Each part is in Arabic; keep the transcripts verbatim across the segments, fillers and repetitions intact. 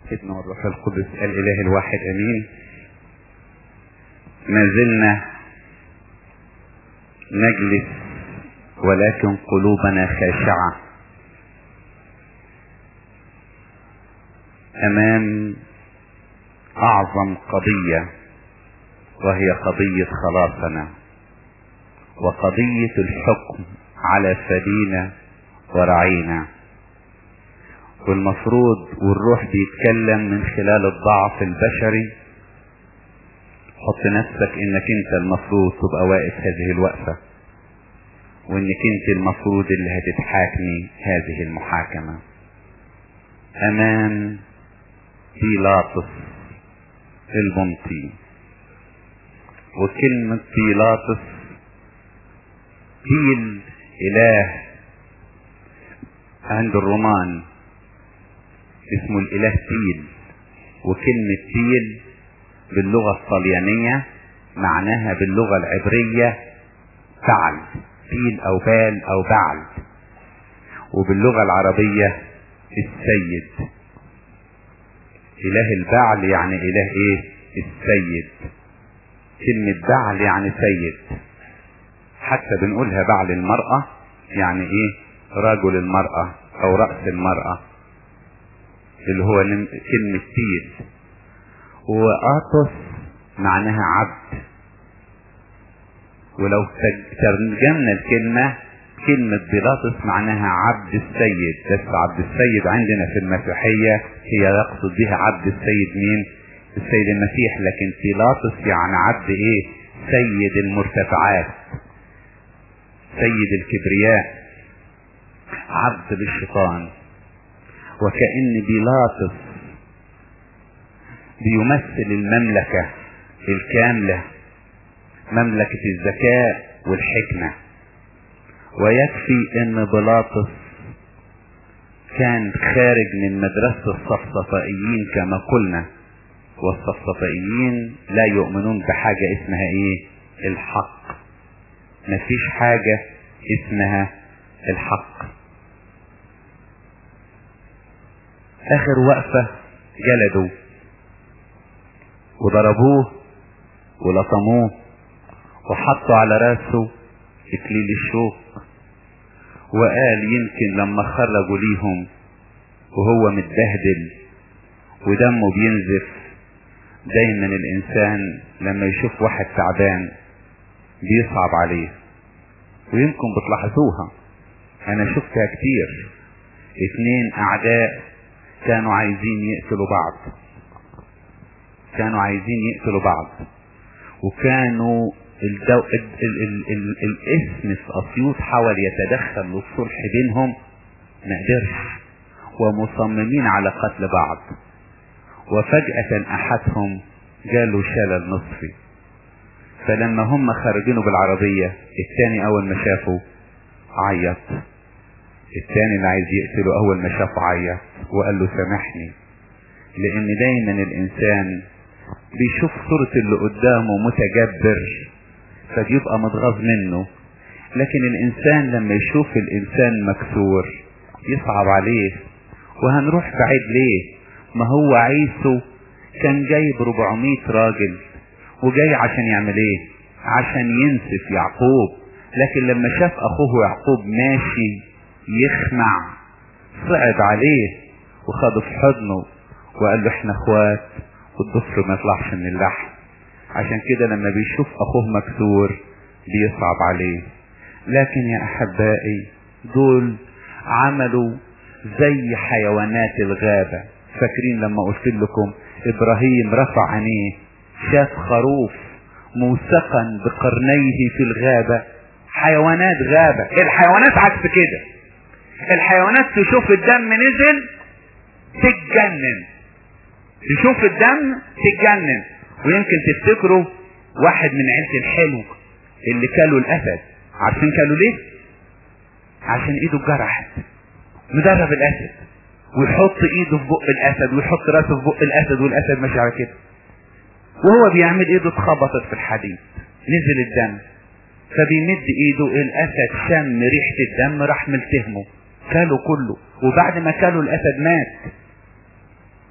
ابن والروح القدس الاله الواحد امين. ما زلنا نجلس ولكن قلوبنا خاشعة امام اعظم قضية، وهي قضية خلاصنا وقضية الحكم على فدينا ورعينا. والمفروض والروح بيتكلم من خلال الضعف البشري. حط نفسك انك انت المفروض تبقى واقف هذه الوقفة، وانك انت المفروض اللي هتتحاكمي هذه المحاكمة امام بيلاطس البنطي. وكلمة بيلاطس بيل اله عند الرومان، اسمه الاله بيل. وكلمة بيل باللغة الطليانية معناها باللغة العبرية بعل، بيل او بال او بعل. وباللغة العربية السيد. اله البعل يعني اله ايه؟ السيد. كلمة بعل يعني سيد. حتى بنقولها بعل المرأة يعني ايه؟ رجل المرأة او رأس المرأة، اللي هو كلمة بيل. وآتوس معناها عبد. ولو ترجمنا الكلمة، كلمة بيلاطس معناها عبد السيد. بس عبد السيد عندنا في المسيحية هي يقصد بها عبد السيد مين؟ السيد المسيح. لكن بيلاطس يعني عبد ايه؟ سيد المرتفعات، سيد الكبرياء، عبد للشيطان. وكأن بيلاطس بيمثل المملكة الكاملة، مملكة الذكاء والحكمة. ويكفي ان بيلاطس كان خارج من مدرسة الصفصفائيين كما قلنا، والصفصفائيين لا يؤمنون بحاجة اسمها ايه؟ الحق. مفيش حاجة اسمها الحق. اخر وقفة جلدوا وضربوه ولطموه وحطوا على راسه اكليل الشوك. وقال يمكن لما خرجوا ليهم وهو متبهدل ودمه بينزف. دايما الانسان لما يشوف واحد تعبان بيصعب عليه، ويمكن بتلاحظوها، انا شفتها كتير. اتنين اعداء كانوا عايزين يقتلوا بعض، كانوا عايزين يقتلوا بعض وكانوا الدو... ال... ال... ال... ال... الاسم في اسيوط حاول يتدخل للصلح بينهم، ما قدرش، ومصممين على قتل بعض. وفجأة احدهم جاله شلل نصفي. فلما هم خرجينه بالعربية، الثاني اول ما شافه عيط. الثاني اللي عايز يقتله اول ما شافه عيط وقال له سامحني. لان دايما الانسان بيشوف صورة اللي قدامه متجبر فبيبقى متغاظ منه، لكن الانسان لما يشوف الانسان مكسور يصعب عليه. وهنروح بعيد ليه؟ ما هو عيسو كان جايب ربعمية راجل وجاي عشان يعمل ايه؟ عشان ينسف يعقوب. لكن لما شاف اخوه يعقوب ماشي يخمع صعد عليه وخده في حضنه وقال له احنا اخوات والضفر ما يطلعش من اللحم. عشان كده لما بيشوف اخوه مكسور بيصعب عليه. لكن يا احبائي دول عملوا زي حيوانات الغابة. فاكرين لما قلت لكم ابراهيم رفع عينيه شاف خروف موثقا بقرنيه في الغابة؟ حيوانات غابة. الحيوانات عكس كده. الحيوانات تشوف الدم نزل تتجنن، تشوف الدم تتجنن. ويمكن تفتكروا واحد من عيلة الحلو اللي كالوا الاسد. عارفين كالوا ليه؟ عشان ايده اتجرحت. مدرب الاسد ويحط ايده في بق الاسد ويحط راسه في بق الاسد والاسد ماشي على كده، وهو بيعمل ايده اتخبطت في الحديد نزل الدم. فبيمد ايده الاسد شم ريحة الدم راح ملتهمه كاله كله. وبعد ما كاله الاسد مات.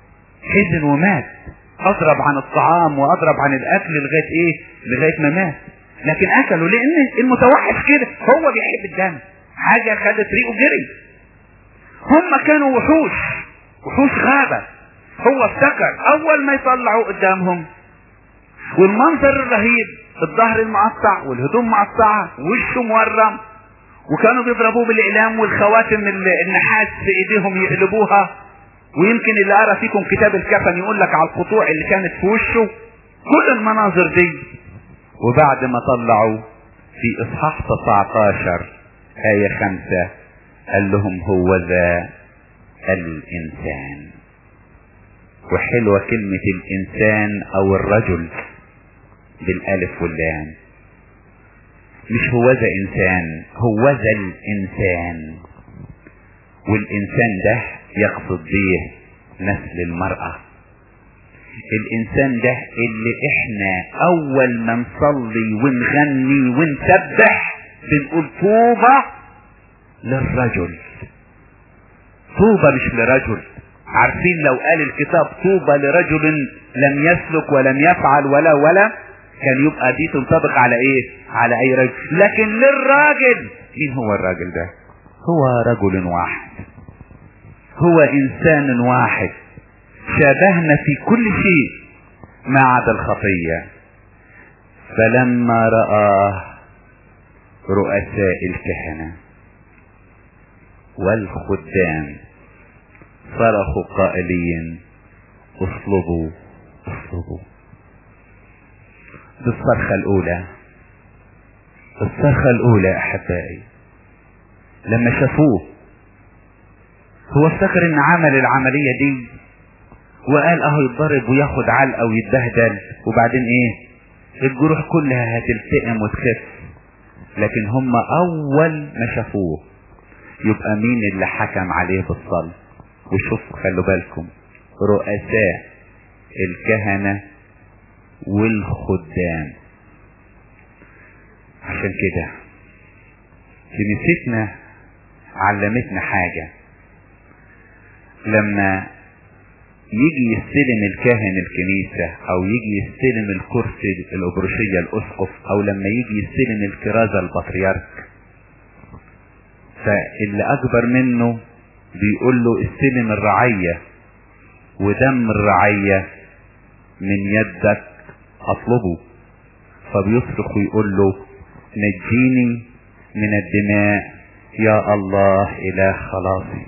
حزن ومات، اضرب عن الطعام واضرب عن الاكل لغايه ايه؟ لغايه ما مات. لكن اكلوا لان المتوحش كده هو بيحب الدم، حاجه خدت ريقه جري. هم كانوا وحوش، وحوش غابه. هو افتكر اول ما يطلعوا قدامهم والمنظر الرهيب، الظهر المقطع والهدوم مقطعه ووشه مورم، وكانوا بيضربوه بالاقلام والخواتم النحاس في ايديهم يقلبوها، ويمكن اللي قرا فيكم كتاب الكفن يقول لك على القطوع اللي كانت في وشه، كل المناظر دي. وبعد ما طلعوا في اصحاح تسعتاشر آية خمسة قال لهم هو ذا الانسان. وحلوة كلمة الانسان او الرجل بالالف واللام، مش هو ذا انسان، هو ذا الانسان. والانسان ده يقصد بيه نسل المرأة. الانسان ده اللي احنا اول ما نصلي ونغني ونسبح بنقول طوبى للرجل. طوبى مش لرجل. عارفين لو قال الكتاب طوبى لرجل لم يسلك ولم يفعل ولا ولا كان يبقى دي تنطبق على ايه؟ على اي رجل. لكن للراجل، مين هو الراجل ده؟ هو رجل واحد، هو انسان واحد شابهنا في كل شيء ما عدا الخطية. فلما رآه رؤساء الكهنة والخدام صرخوا قائلين اصلبوا اصلبوا. دي الصرخة الاولى. الصرخة الاولى احبائي لما شافوه، هو افتكر ان عمل العملية دي وقال اهو يتضرب وياخد علقة ويتبهدل وبعدين ايه؟ الجروح كلها هتلتئم وتخف. لكن هم اول ما شافوه يبقى مين اللي حكم عليه بالصلب؟ وشوف خلوا بالكم، رؤساء الكهنة والخدام. عشان كده كنيستنا علمتنا حاجة، لما يجي يستلم الكاهن الكنيسة او يجي يستلم الكرسي الابروشية الاسقف، او لما يجي يستلم الكرازة البطريرك، فاللي اكبر منه بيقول له استلم الرعية ودم الرعية من يدك اطلبه. فبيصرخ ويقول له نجيني من الدماء يا الله اله خلاصي.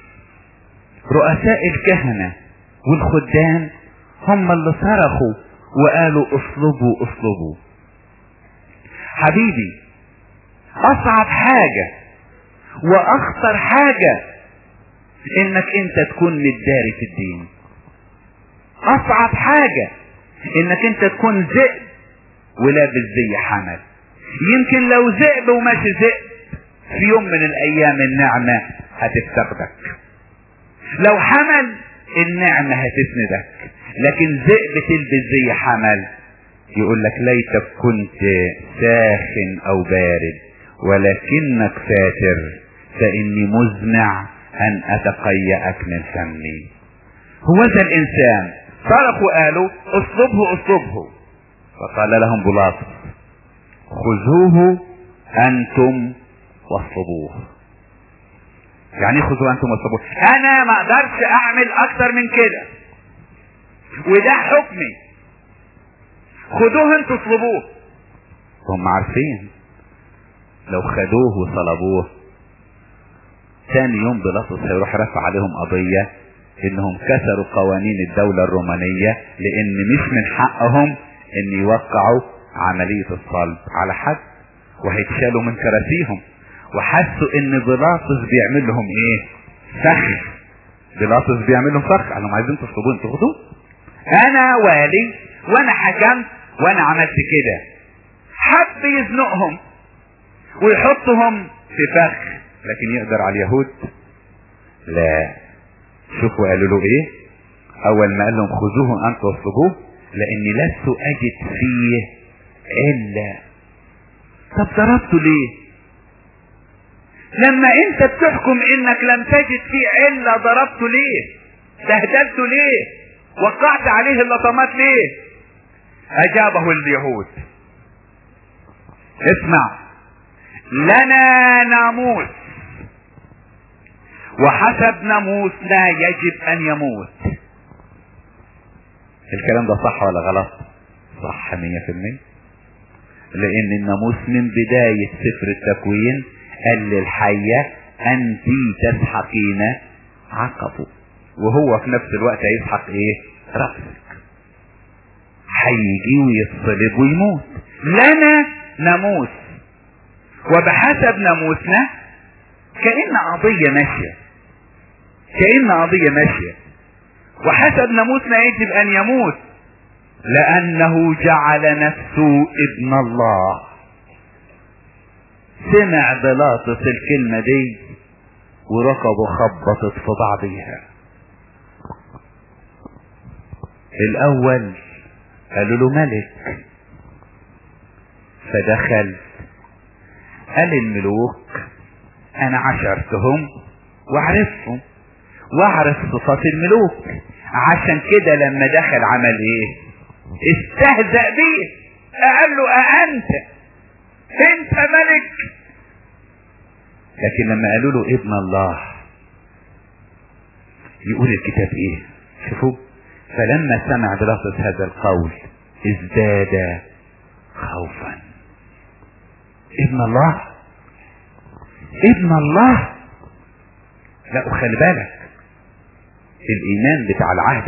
رؤساء الكهنة والخدام هم اللي صرخوا وقالوا اصلبوا اصلبوا. حبيبي، اصعب حاجة واخطر حاجة انك انت تكون متداري في الدين. اصعب حاجة انك انت تكون ذئب ولابس زي حمل. يمكن لو ذئب وماشي ذئب في يوم من الايام النعمة هتفتقدك، لو حمل النعمة هتسندك. لكن ذئب تلبس زي حمل يقول لك ليتك كنت ساخن او بارد ولكنك فاتر فاني مزمع ان اتقيأك من فمي. هو ذا الانسان. صرخوا قالوا اصلبه اصلبه. فقال لهم بيلاطس خذوه انتم واصلبوه. يعني خذوه انتم واصلبوه. انا ما اقدرش اعمل اكتر من كده، وده حكمي. خذوه انتم اصلبوه. هم عارفين لو خدوه وصلبوه ثاني يوم بيلاطس هيروح رفع عليهم قضية انهم كسروا قوانين الدولة الرومانية، لان مش من حقهم ان يوقعوا عملية الصلب على حد، وهيتشالوا من كراسيهم. وحسوا ان بيلاطس بيعمل لهم ايه؟ فخ. بيلاطس بيعمل لهم فخ. قال لهم عايزين تصلبوه انتوا خدوه. انا والي وانا حكمت وانا عملت كده. حب يزنقهم ويحطهم في فخ، لكن يقدر على اليهود؟ لا. شوفوا قالوا له ايه اول ما قال لهم خذوه انتم واصلبوه؟ لاني لست اجد فيه الا. طب ضربته ليه؟ لما انت بتحكم انك لم تجد فيه الا ضربته ليه؟ بهدلته ليه؟ وقعت عليه اللطمات ليه؟ اجابه اليهود. اسمع، لنا ناموس وحسب ناموسنا يجب ان يموت. الكلام ده صح ولا غلط؟ صح مية في المية. لان الناموس من بداية سفر التكوين قال للحية انت تسحقين عقبه، وهو في نفس الوقت هيسحق ايه؟ رأسك. هيجي ويتصلب ويموت. لنا ناموس وبحسب ناموسنا، كأن قضية ماشية، كأن قضية ماشية. وحسب ناموسنا يجب ان يموت لانه جعل نفسه ابن الله. سمع بيلاطس الكلمة دي وركبه خبطت في بعضيها. الاول قالوا له ملك، فدخل قال الملوك انا عشرتهم واعرفهم واعرف صفات الملوك، عشان كده لما دخل عمل ايه؟ استهزأ بيه. قال له أأنت انت ملك؟ لكن لما قالوا له ابن الله، يقول الكتاب ايه؟ شوفوا، فلما سمع بيلاطس هذا القول ازداد خوفا. ابن الله، ابن الله. لا وخلي بالك، الايمان بتاع العهد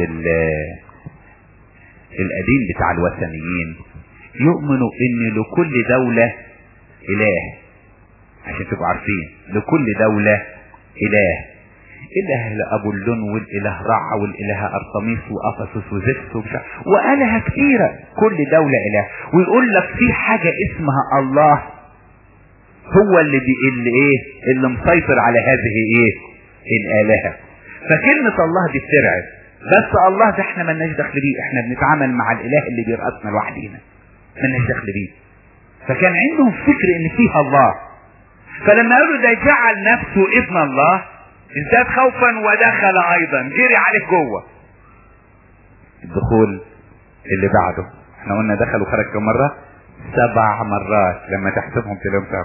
القديم بتاع الوثنيين يؤمنوا ان لكل دولة اله، عشان تبقوا عارفين لكل دولة اله، اله لابولون والاله رع والاله ارطميس وافسس وزفس والهة كثيرة، كل دولة اله. ويقول لك في حاجة اسمها الله، هو اللي بي اللي ايه اللي مسيطر على هذه ايه الالهة. فكلمة الله دي بترعب، بس الله ده احنا ملناش دخل بيه، احنا بنتعامل مع الاله اللي بيرأسنا لوحدينا، ملناش دخل بيه. فكان عندهم فكر ان فيها الله، فلما قالوا ده جعل نفسه ابن الله ازداد خوفا ودخل ايضا، جري عليه جوه. الدخول اللي بعده احنا قلنا دخل وخرج كم مرة؟ سبع مرات لما تحسبهم تلاقيهم سبع.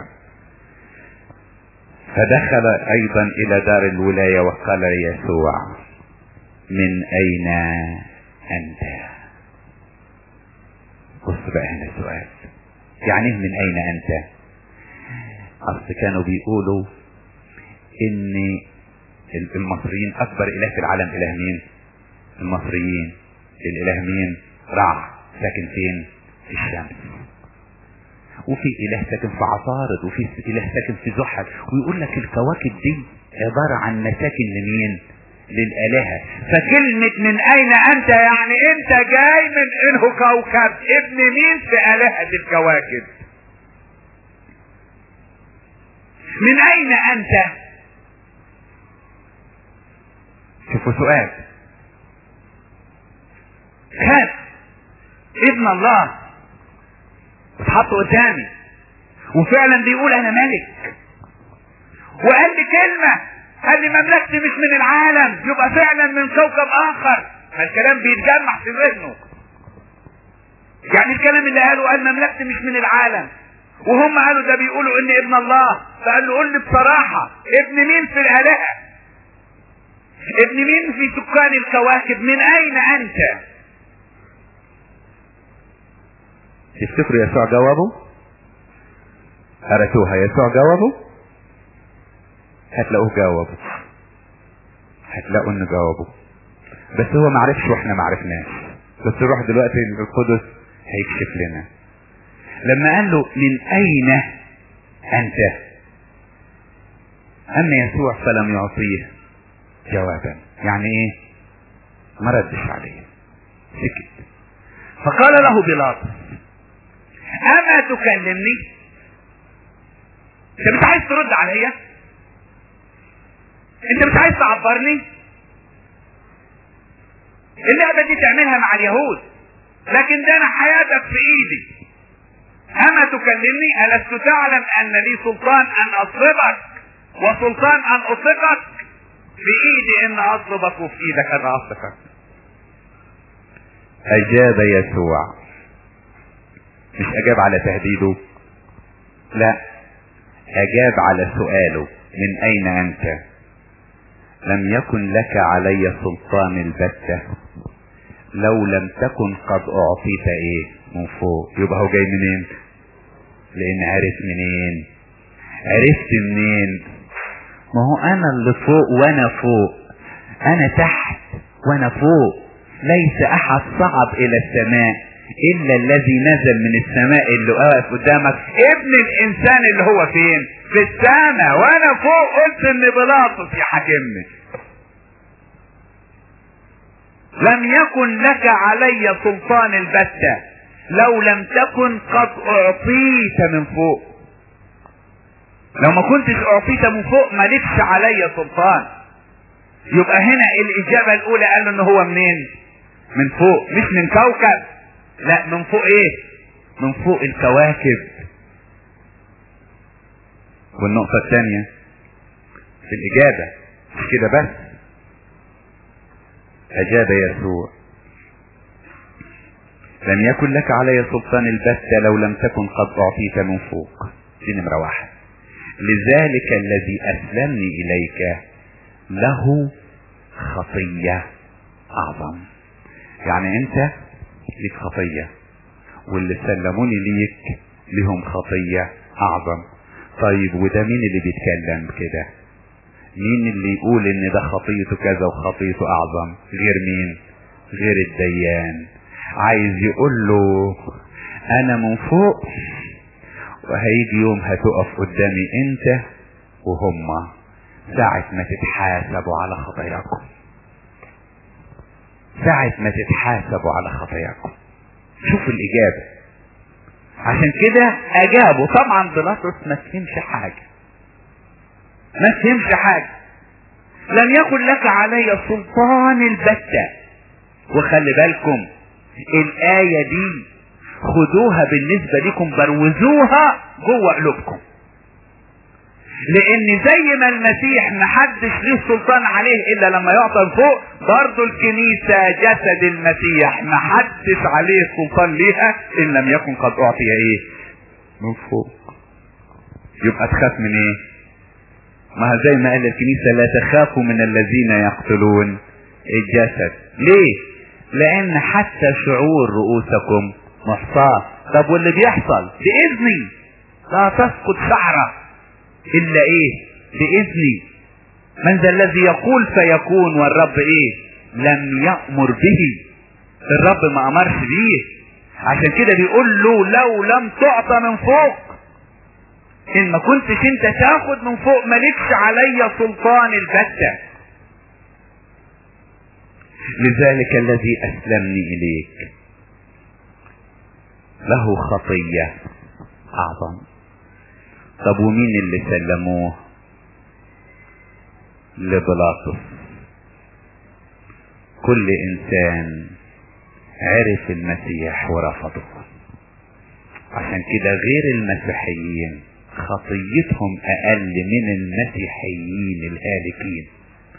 فدخل ايضا الى دار الولاية وقال يسوع من اين انت؟ بص بقى هنا السؤال، يعني من اين انت؟ اصل كانوا بيقولوا ان المصريين اكبر اله في العالم اله مين؟ المصريين. الاله مين؟ رع، ساكن فين؟ في الشمس. وفي اله ساكن في عطارد، وفي اله ساكن في زحل. ويقول لك الكواكب دي عبارة عن مساكن لمين؟ للالهة. فكلمة من اين انت يعني انت جاي من انه كوكب ابن مين في الهة الكواكب؟ من اين انت؟ شوفوا سؤال، كان ابن الله اتحط قدامي وفعلا بيقول انا ملك، وقال لي كلمة، قال لي مملكتي مش من العالم، يبقى فعلا من كوكب اخر. الكلام بيتجمع في ذهنه، يعني الكلام اللي قاله قال مملكتي مش من العالم، وهم قالوا ده بيقولوا ان ابن الله. فقال له قول لي بصراحة ابن مين في الالهة؟ ابن مين في سكان الكواكب؟ من اين انت؟ تفتكروا يسوع جاوبه؟ قرأتوها يسوع جاوبه؟ هتلاقوه جاوبه، هتلاقوا انه جاوبه، بس هو معرفش واحنا معرفناش، بس روح دلوقتي القدس هيكشف لنا. لما قال له من اين انت، اما يسوع فلم يعطيه جوابا، يعني ايه؟ ما ردش عليه، سكت. فقال له بيلاطس اما تكلمني؟ انت مش عايز ترد عليا؟ انت مش عايز تعبرني؟ اللعبة دي تعملها مع اليهود، لكن ده انا حياتك في ايدي. اما تكلمني؟ ألست تعلم ان لي سلطان ان اصلبك وسلطان ان اطلقك؟ في ايدي ان اصلبك وفي ايدك ان اطلقك. اجاب يسوع، مش اجاب على تهديده، لا، اجاب على سؤاله: من اين انت؟ لم يكن لك علي سلطان البتة لو لم تكن قد اعطيت ايه من فوق. يبقى هو جاي منين؟ لان عرف منين؟ عرفت منين؟ ما هو انا اللي فوق وانا فوق، انا تحت وانا فوق. ليس احد صعد الى السماء الا الذي نزل من السماء اللي واقف قدامك، ابن الانسان اللي هو فين؟ في السماء، وانا فوق. قلت ان بيلاطس يحاكمني. لم يكن لك علي سلطان البتة لو لم تكن قد اعطيت من فوق. لو ما كنتش اعطيت من فوق مالكش علي سلطان. يبقى هنا الاجابة الاولى قال له ان هو منين؟ من فوق، مش من كوكب، لا، من فوق ايه؟ من فوق الكواكب. والنقطة الثانية في الاجابة مش كده بس، اجاب يسوع: لم يكن لك علي سلطان البتة لو لم تكن قد اعطيت من فوق. دي نمرة واحد. لذلك الذي اسلمني اليك له خطية اعظم. يعني انت ليك خطية، واللي سلموني ليك لهم خطية اعظم. طيب وده مين اللي بيتكلم كده؟ مين اللي يقول ان ده خطيته كذا وخطيته اعظم؟ غير مين؟ غير الديان. عايز يقول له انا من فوق، وهيجي يوم هتقف قدامي انت وهما ساعة ما تتحاسبوا على خطاياكم، ساعة ما تتحاسبوا على خطاياكم. شوف الإجابة. عشان كده أجابوا. طبعا بيلاطس ما فهمش حاجة، ما فهمش حاجة. لم يكن لك علي سلطان البتة. وخلي بالكم الآية دي خدوها بالنسبة لكم، بروزوها جوه قلوبكم، لان زي ما المسيح محدش ليه سلطان عليه الا لما يعطى فوق، برضو الكنيسة جسد المسيح محدش عليه سلطان ليها ان لم يكن قد اعطي ايه؟ من فوق. يبقى تخاف من ايه؟ ما زي ما قال الكنيسة: لا تخافوا من الذين يقتلون الجسد. ليه؟ لان حتى شعور رؤوسكم محصاة. طب واللي بيحصل باذني لا تسقط شعره الا ايه؟ باذني. من ذا الذي يقول فيكون والرب ايه؟ لم يأمر به. الرب ما امرش بيه. عشان كده بيقول له: لو لم تعطى من فوق، ان ما كنتش انت تاخد من فوق مالكش علي سلطان البتة. لذلك الذي اسلمني اليك له خطية اعظم. طب ومين اللي سلموه؟ لبيلاطس. كل انسان عرف المسيح ورفضه. عشان كده غير المسيحيين خطيتهم اقل من المسيحيين الهالكين.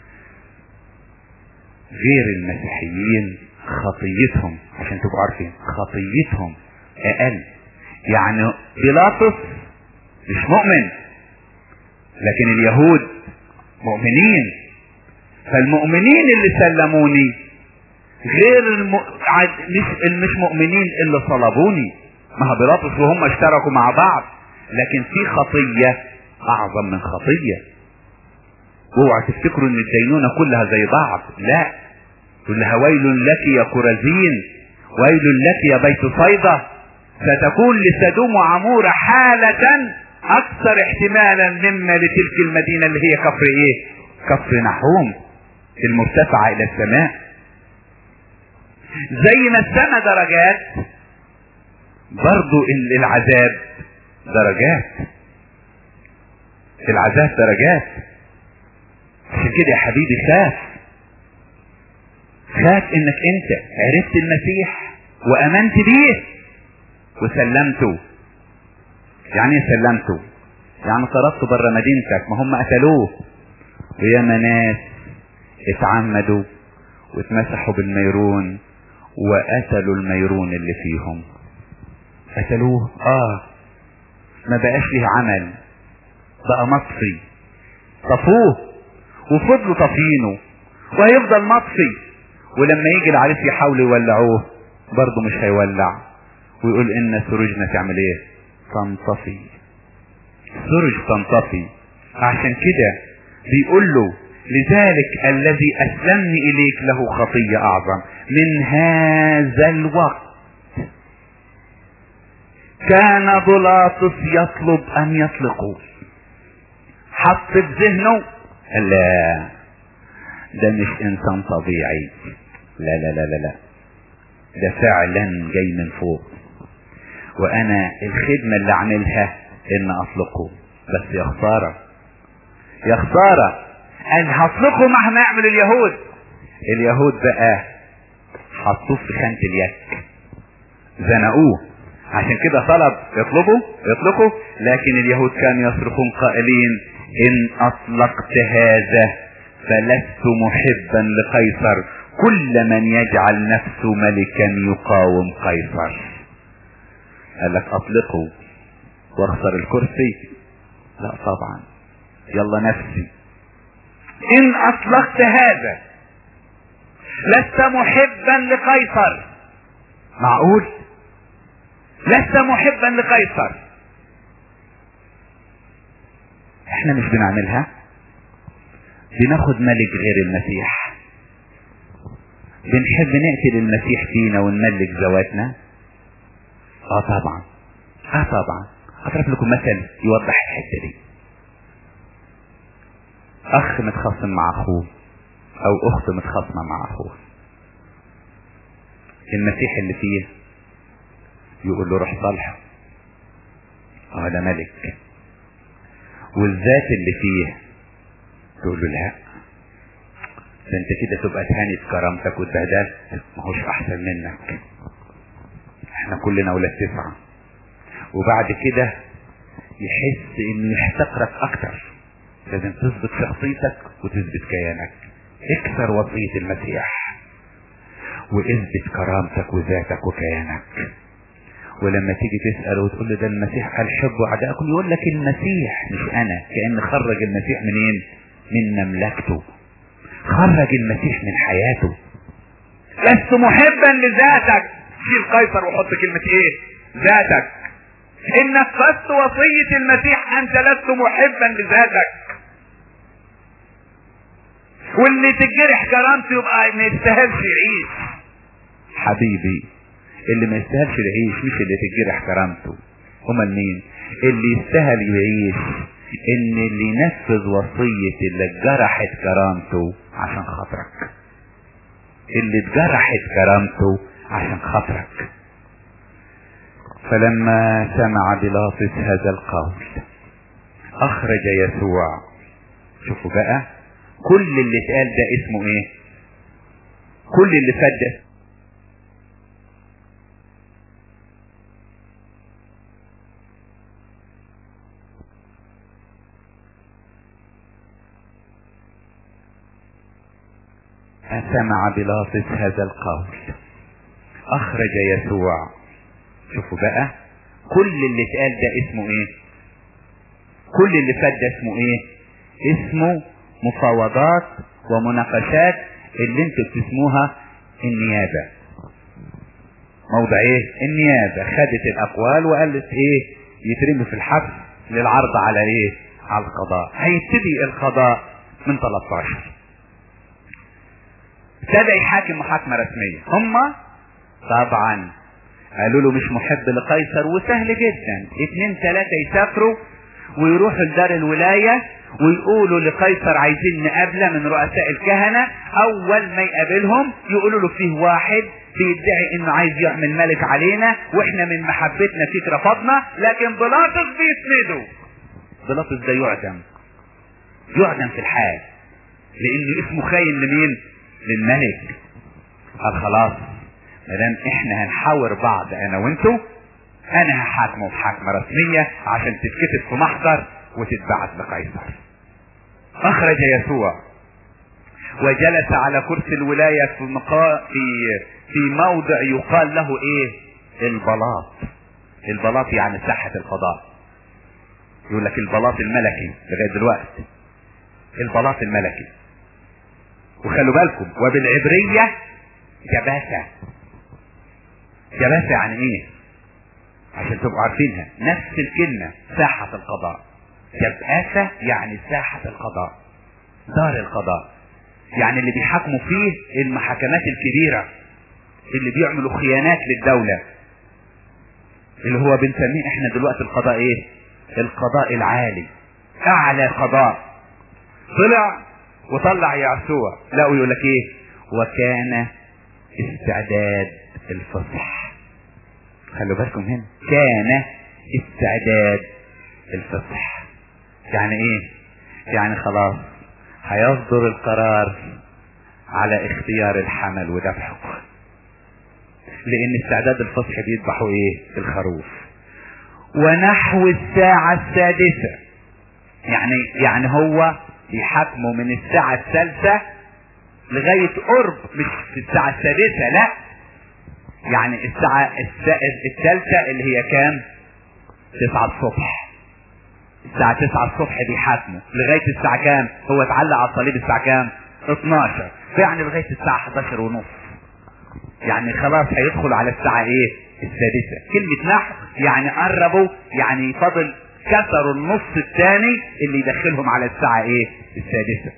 غير المسيحيين خطيتهم، عشان تبقوا عارفين، خطيتهم اقل. يعني بيلاطس مش مؤمن، لكن اليهود مؤمنين. فالمؤمنين اللي سلموني غير الم... مش مش مؤمنين اللي صلبوني. ما هو بيلاطس وهم اشتركوا مع بعض، لكن في خطية اعظم من خطية. اوعى تفتكروا ان الدينونة كلها زي بعض، لا. كلها ويل لك يا كرزين، ويل لك يا بيت صيدا، ستكون لسدوم وعمورة حالة اكثر احتمالا مما لتلك المدينة اللي هي كفر ايه؟ كفر نحوم المرتفعة الى السماء. زي ما السماء درجات، برضو العذاب درجات. العذاب درجات. عشان كده يا حبيبي خاف، خاف انك انت عرفت المسيح وامنت بيه وسلمته. يعني ايه سلمته؟ يعني طردته بره مدينتك. ما هم قتلوه، وياما ناس اتعمدوا واتمسحوا بالميرون وقتلوا الميرون اللي فيهم. قتلوه اه ما بقاش ليه عمل، بقى مطفي. طفوه وفضلوا طافينه وهيفضل مطفي، ولما يجي العريس يحاولوا يولعوه برضه مش هيولع، ويقول ان سروجنا تعمل ايه؟ تنطفي. سروج تنطفي. عشان كده بيقول له لذلك الذي اسلمني اليك له خطية اعظم من هذا الوقت. كان بيلاطس يطلب ان يطلقوا، حط في ذهنه لا ده مش انسان طبيعي، لا لا لا لا لا ده فعلا جاي من فوق، وانا الخدمة اللي اعملها ان اطلقه. بس يا خسارة يا خسارة ان هطلقه مهما يعمل اليهود. اليهود بقى حطوه في خانة اليك، زنقوه، عشان كده طلب يطلبوا يطلقوا، لكن اليهود كانوا يصرخون قائلين ان اطلقت هذا فلست محبا لقيصر، كل من يجعل نفسه ملكا يقاوم قيصر. قال لك اطلقوا واخسر الكرسي؟ لا طبعا، يلا نفسي. ان اطلقت هذا لست محبا لقيصر. معقول؟ لست محبا لقيصر. احنا مش بنعملها، بناخد ملك غير المسيح، بنحب نقتل المسيح فينا ونملك ذواتنا. اه طبعا اه طبعا. اضرب لكم مثل يوضح الحته دي. اخ متخاصم مع اخوه او اخت متخاصمه مع اخوه، المسيح اللي فيه يقول له روح صالحه، اه ده ملك. والذات اللي فيه تقول له لا ده انت كده تبقى تهانت كرامتك واتبهدلت، ما هوش احسن منك، احنا كلنا ولاد تسعة. وبعد كده يحس انه يحتقرك اكتر. لازم تثبت شخصيتك وتثبت كيانك. اكسر وصية المسيح واثبت كرامتك وذاتك وكيانك. ولما تيجي تسأل وتقول له ده المسيح قال حبوا اعدائكم، يقول لك المسيح مش انا، كأن خرج المسيح منين؟ من مملكته، خرج المسيح من حياته. لست محبا لذاتك، شيل قيصر وحط كلمة ايه؟ ذاتك. ان نفذت وصية المسيح انت لست محبا لذاتك. واللي تجرح كرامته يبقى ما يستاهلش يعيش. حبيبي اللي ما يستاهلش يعيش مش اللي تجرح كرامته، امال مين؟ اللي يستاهل يعيش ان اللي ينفذ وصية اللي اتجرحت كرامته عشان خاطرك، اللي اتجرحت كرامته عشان خاطرك. فلما سمع بيلاطس هذا القول اخرج يسوع. شوفوا بقى كل اللي اتقال ده اسمه ايه؟ كل اللي فات ده سمع بيلاطس هذا القول اخرج يسوع. شوفوا بقى كل اللي اتقال ده اسمه ايه؟ كل اللي فات ده اسمه ايه؟ اسمه مفاوضات ومناقشات اللي انتوا بتسموها النيابة. موضع ايه؟ النيابة خدت الاقوال وقالت ايه؟ يترمي في الحبس للعرض على ايه؟ على القضاء. هيبتدي القضاء من ثلاثة عشر. ابتدى يحاكم محاكمة رسمية. هم طبعا قالوا له مش محب لقيصر، وسهل جدا اتنين تلاتة يسافروا ويروحوا لدار الولاية ويقولوا لقيصر عايزين نقابله من رؤساء الكهنة. اول ما يقابلهم يقولوا له فيه واحد بيدعي انه عايز يعمل ملك علينا واحنا من محبتنا فيك رفضنا، لكن بيلاطس بيسنده. بيلاطس ده يعدم يعدم في الحال لانه اسمه خاين لمين؟ للملك. قال خلاص مادام احنا هنحاور بعض انا وانتو، انا هحاكمه بحاكمة رسمية عشان تتكتب في محضر وتتبعت لقيصر. اخرج يسوع وجلس على كرسي الولاية في مقا... في في موضع يقال له ايه؟ البلاط. البلاط يعني ساحة القضاء. يقول لك البلاط الملكي لغاية دلوقتي، البلاط الملكي. وخلوا بالكم وبالعبرية جباسة. جباسة يعني ايه؟ عشان تبقوا عارفينها، نفس الكلمة ساحة القضاء. جباسة يعني ساحة القضاء، دار القضاء، يعني اللي بيحكموا فيه المحاكمات الكبيرة، اللي بيعملوا خيانات للدولة، اللي هو بنسميه احنا دلوقتي القضاء ايه؟ القضاء العالي، اعلى قضاء. طلع وطلع يعسوع، لقوا يقول لك ايه؟ وكان استعداد الفصح. خلوا بالكم هنا، كان استعداد الفصح. يعني ايه؟ يعني خلاص هيصدر القرار على اختيار الحمل وذبحه، لان استعداد الفصح بيذبحوا ايه؟ الخروف. ونحو الساعة السادسة، يعني يعني هو بيحاكموا من الساعة الثالثة لغاية قرب، مش في الساعة السادسة، لا، يعني الساعة الثالثة اللي هي كام؟ تسعة الصبح. الساعة تسعة الصبح بيحاكموا لغاية الساعة كام؟ هو اتعلق على الصليب الساعة كام؟ اتناشر، فيعني لغاية الساعة حداشر ونص، يعني خلاص هيدخل على الساعة ايه؟ السادسة. كلمة نحو يعني قربوا، يعني فضل كسروا النص الثاني اللي يدخلهم على الساعة ايه؟ السادسة.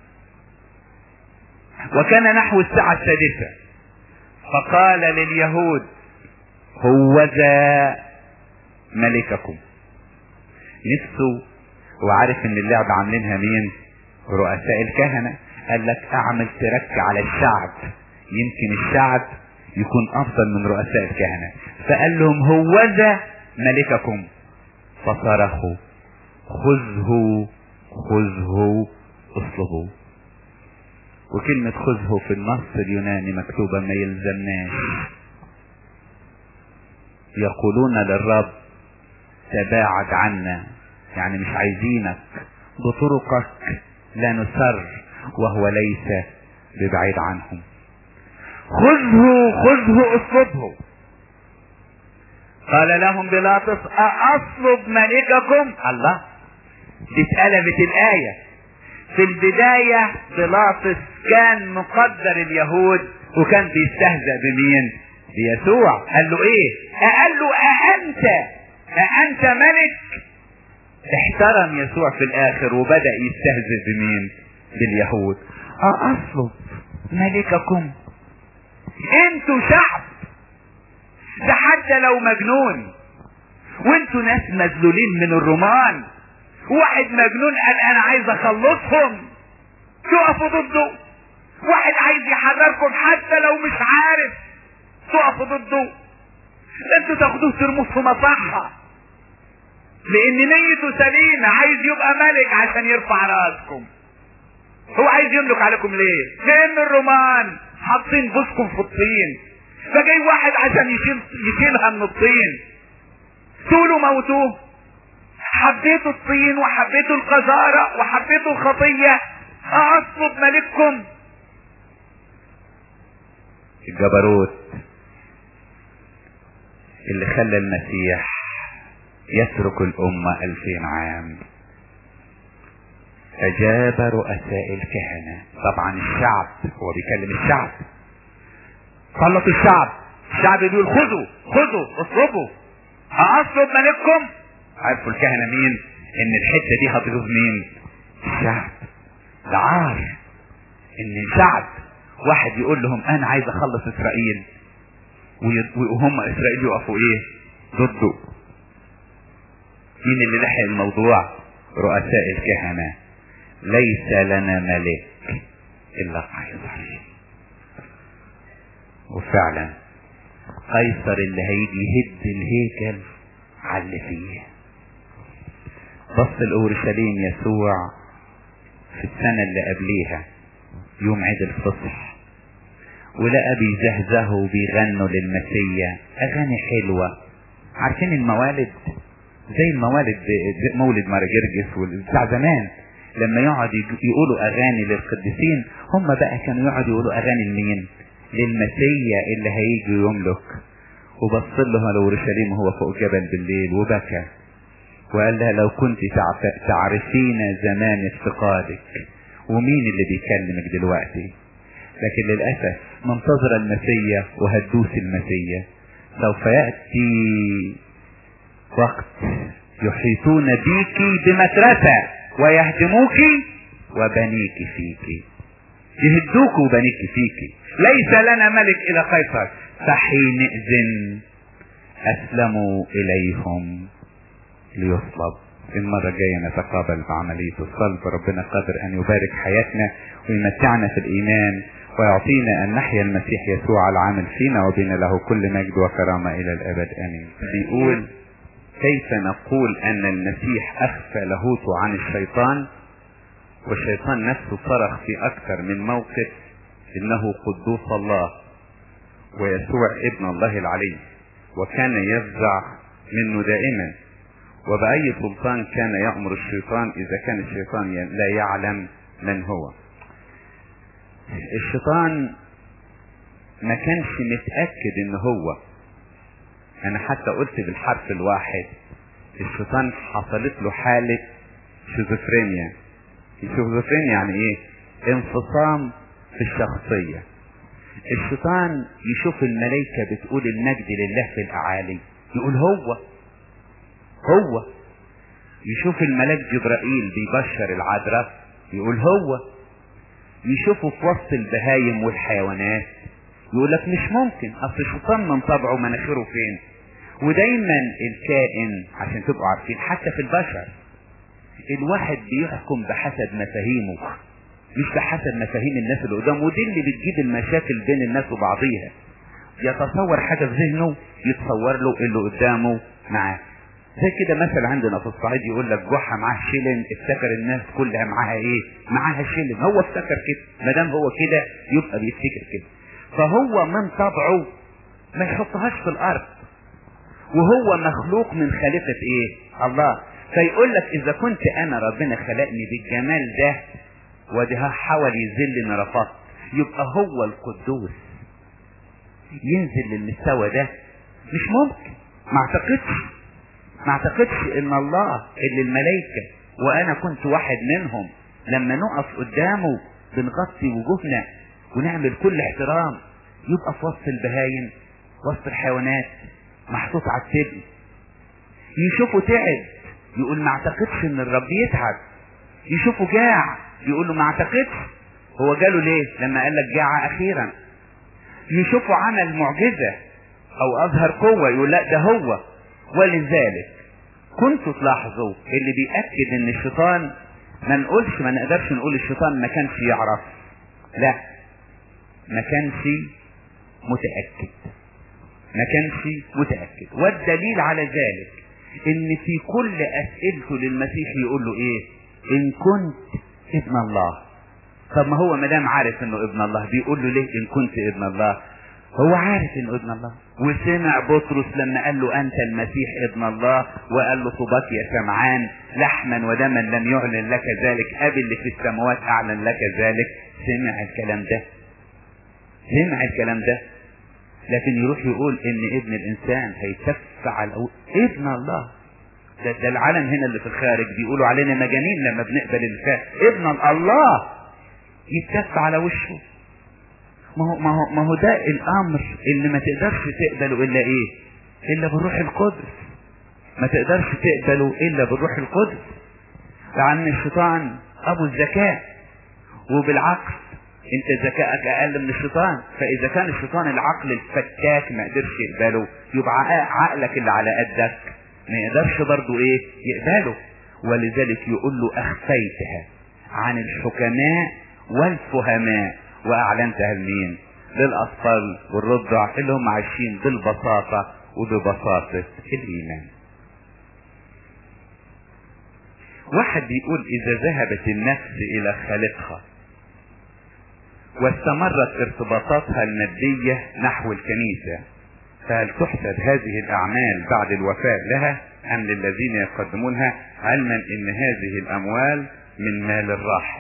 وكان نحو الساعة السادسة فقال لليهود هوذا ملككم. نفسه وعارف ان اللعبة عاملينها مين؟ رؤساء الكهنة. قال لك اعمل ترك على الشعب، يمكن الشعب يكون افضل من رؤساء الكهنة. فقال لهم هوذا ملككم. فصرخوا خذه خذه اصلبوا. وكلمة خذه في النص اليوناني مكتوبة ما يلزمناش. يقولون للرب تباعد عنا، يعني مش عايزينك، بطرقك لا نسر، وهو ليس ببعيد عنهم. خذه خذه اصلبه. قال لهم بيلاطس أأصلب ملككم؟ الله، دي اتقلبت الآية. في البداية بيلاطس كان مقدر اليهود وكان بيستهزأ بمين؟ بيسوع. قال له ايه؟ قال له أأنت أأنت ملك؟ احترم يسوع في الآخر وبدأ يستهزئ بمين؟ باليهود. أأصلب ملككم؟ انتوا شعب، ده حتى لو مجنون، وانتوا ناس مذلولين من الرومان، واحد مجنون قال انا عايز اخلصهم تقفوا ضده، واحد عايز يحرركم حتى لو مش عارف تقفوا ضده. انتوا تاخدوه ترموه في مصحة لان نيته سليمة، عايز يبقى ملك عشان يرفع راسكم. هو عايز يملك عليكم ليه؟ لان الرومان حاطين بوسكم في الطين، فجاي واحد عشان يشيل يشيلها من الطين تقولوا موتوه. حبيتوا الطين وحبيتوا القذارة وحبيتوا الخطية، أأصلب ملككم؟ الجبروت اللي خلى المسيح يترك الأمة ألفين عام. أجاب رؤساء الكهنة، طبعا الشعب، هو بيكلم الشعب، سلط الشعب، الشعب يقول خذوا خذوا اصلبوا أأصلب ملككم. عارفوا الكهنة مين؟ ان الحتة دي هتغيظ مين؟ الشعب. ده عار ان شعب واحد يقول لهم انا عايز اخلص اسرائيل وهم اسرائيل يقفوا ايه؟ ضده. مين اللي لحق الموضوع؟ رؤساء الكهنة. ليس لنا ملك الا قيصر. وفعلا قيصر اللي هيجي يهد الهيكل على اللي فيه. بص الاورشليم يسوع في السنة اللي قبليها يوم عيد الفصح، ولقى بيزهزهوا وبيغنوا للمسيا اغاني حلوة. عارفين الموالد؟ زي الموالد، زي مولد مارجرجس بتاع زمان، لما يقعد يقولوا اغاني للقديسين، هم بقى كانوا يقعدوا يقولوا اغاني لمين؟ للمسيا اللي هيجي يملك. وبص له على اورشليم وهو فوق جبل بالليل وبكى وقال لها لو كنت تعرفين زمان افتقادك. ومين اللي بيكلمك دلوقتي؟ لكن للأسف منتظرة المسيا وهتدوس المسيا. سوف يأتي وقت يحيطون بيك بمترسة ويهدموك وبنيك فيك، يهدوك وبنيك فيك. ليس لنا ملك إلى قيصر. فحينئذ أسلموا إليهم ليصلب. المرة الجاية نتقابل بعملية الصلب. ربنا قادر أن يبارك حياتنا ويمتعنا في الإيمان ويعطينا أن نحيا المسيح يسوع العامل فينا وبنا له كل مجد وكرامة إلى الأبد آمين. بيقول كيف نقول أن المسيح أخفى لاهوته عن الشيطان والشيطان نفسه صرخ في أكثر من موقف إنه قدوس الله ويسوع ابن الله العلي، وكان يفزع منه دائما. وبأي سلطان كان يأمر الشيطان إذا كان الشيطان لا يعلم من هو؟ الشيطان ما كانش متأكد ان هو، انا حتى قلت بالحرف الواحد الشيطان حصلت له حالة شيزوفرينيا. الشيزوفرينيا يعني ايه؟ انفصام في الشخصية. الشيطان يشوف الملائكة بتقول المجد لله في الاعالي يقول هو هو، يشوف الملاك جبرائيل بيبشر العذراء يقول هو، يشوفه في وسط البهايم والحيوانات يقول لك مش ممكن، اصل الشيطان من طبعه مناخيره فين. ودايما الكائن عشان تبقوا عارفين حتى في البشر الواحد بيحكم بحسب مفاهيمه مش بحسب مفاهيم الناس اللي قدامه، ودي اللي بتجيب المشاكل بين الناس وبعضيها. يتصور حاجة في ذهنه يتصور له اللي قدامه معاه. زي كده مثلا عندنا في الصعيد يقول لك جحا معاه شيلن، افتكر الناس كلها معاها ايه؟ معاها شيلن. هو افتكر كده، ما دام هو كده يبقى بيفتكر كده. فهو من طبعه ما يحطهاش في الارض، وهو مخلوق من خليقة ايه؟ الله. فيقول لك اذا كنت انا ربنا خلقني بالجمال ده وده حاول يذلني رفضت، يبقى هو القدوس ينزل للمستوى ده؟ مش ممكن. ما اعتقدش ما اعتقدش ان الله اللي الملائكة وانا كنت واحد منهم لما نقف قدامه بنغطي وجوهنا ونعمل كل احترام يبقى في وسط البهايم وسط الحيوانات محطوط على التبن. يشوفه تعب يقول ما اعتقدش ان الرب يتعب. يشوفه جاع يقول له ما اعتقدش. هو جاله ليه؟ لما قال لك جاع اخيرا. يشوفه عمل معجزة او اظهر قوة يقول لا ده هو. ولذلك كنتوا تلاحظوا اللي بيأكد ان الشيطان ما نقولش ما نقدرش نقول الشيطان ما كانش يعرف، لا ما كانش متأكد ما كانش متأكد. والدليل على ذلك ان في كل اسئلته للمسيح يقول له ايه؟ ان كنت ابن الله. طب ما هو مدام عارف انه ابن الله بيقول له ليه ان كنت ابن الله؟ هو عارف انه ابن الله. وسمع بطرس لما قال له انت المسيح ابن الله وقال له طوباك يا سمعان لحما ودما لم يعلن لك ذلك ابي اللي في السماوات اعلن لك ذلك. سمع الكلام ده سمع الكلام ده لكن يروح يقول ان ابن الانسان هيتف على ابن الله. ده, ده العالم هنا اللي في الخارج بيقولوا علينا مجانين لما بنقبل الفاء ابن الله يتف على وشه. ما هو ما هو ما هو ده الامر اللي ما تقدرش تقبله الا ايه؟ الا بالروح القدس. ما تقدرش تقبله الا بالروح القدس. لان الشيطان ابو الذكاء وبالعقل انت ذكائك اقل من الشيطان. فاذا كان الشيطان العقل الفتاك ما قدرش يقبله يبقى عقلك اللي على قدك ما يقدرش برضو ايه يقبله. ولذلك يقول له اخفيتها عن الحكماء والفهماء واعلنتها لمين؟ للاطفال والرضع اللي هم عايشين بالبساطة وببساطة الايمان. واحد بيقول اذا ذهبت النفس الى خالقها واستمرت ارتباطاتها المادية نحو الكنيسة فهل تحسب هذه الاعمال بعد الوفاة لها ام للذين يقدمونها، علما ان هذه الاموال من مال الراحل.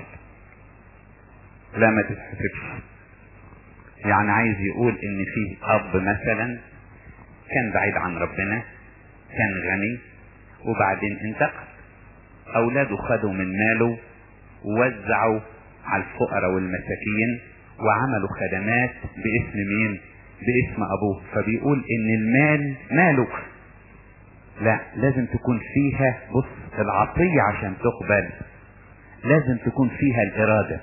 لا ما تتحسبش. يعني عايز يقول ان فيه اب مثلا كان بعيد عن ربنا، كان غني وبعدين انتقل، اولاده خدوا من ماله ووزعوا على الفقراء والمساكين وعملوا خدمات باسم مين؟ باسم ابوه. فبيقول ان المال ماله. لا، لازم تكون فيها، بص، العطية عشان تقبل لازم تكون فيها الارادة.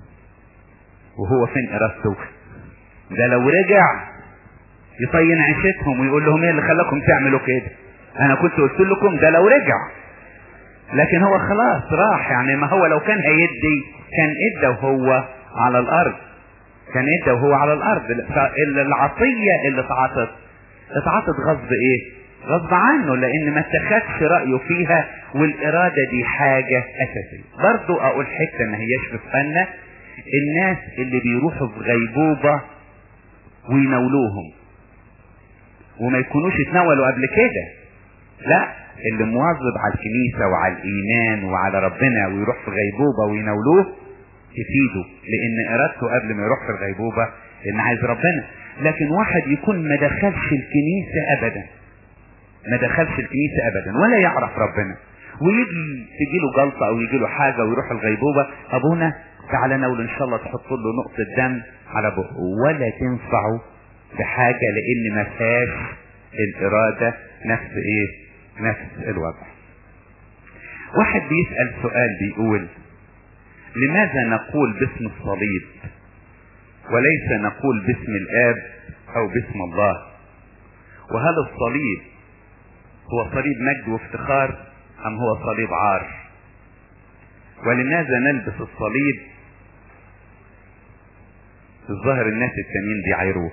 وهو فين ارادته؟ ده لو رجع يطين عيشتهم ويقول لهم ايه اللي خلاكم تعملوا كده؟ انا كنت قلت لكم. ده لو رجع. لكن هو خلاص راح. يعني ما هو لو كان هيدي كان ادى وهو على الارض، كان ادى وهو على الارض. العطية اللي اتعطت اتعطت غصب ايه؟ غصب عنه، لان ما اتخذش رأيه فيها. والارادة دي حاجة اساسية. برضو اقول حتة ما هياش في فنة، الناس اللي بيروحوا في غيبوبة ويناولوهم وما يكونوش اتناولوا قبل كده. لا، اللي مواظب على الكنيسة وعلى الايمان وعلى ربنا ويروح في غيبوبة ويناولوه تفيده، لان ارادته قبل ما يروح في الغيبوبة ان عايز ربنا. لكن واحد يكون ما دخلش الكنيسة ابدا، ما دخلش الكنيسة ابدا ولا يعرف ربنا، ويجي تجيله جلطة او يجيله حاجة ويروح الغيبوبة، ابونا تعالى ناول ان شاء الله تحط له نقطة دم على بقه، ولا تنفعه بحاجة لان ما فيهاش الارادة نفس ايه؟ نفس الوضع. واحد بيسأل سؤال بيقول لماذا نقول باسم الصليب وليس نقول باسم الاب او باسم الله؟ وهل الصليب هو صليب مجد وافتخار ام هو صليب عار؟ ولماذا نلبس الصليب؟ الظاهر الناس التانيين بيعايروه.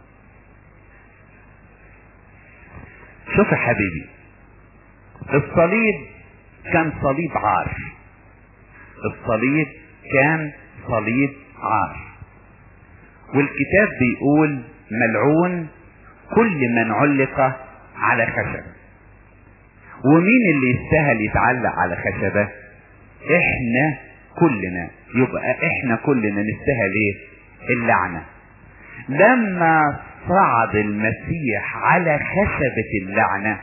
شوف يا حبيبي، الصليب كان صليب عار. الصليب كان صليب عار، والكتاب بيقول ملعون كل من علق على خشبة. ومين اللي يستاهل يتعلق على خشبة؟ احنا كلنا. يبقى احنا كلنا نستاهل ايه؟ اللعنة. لما صعد المسيح على خشبة اللعنة،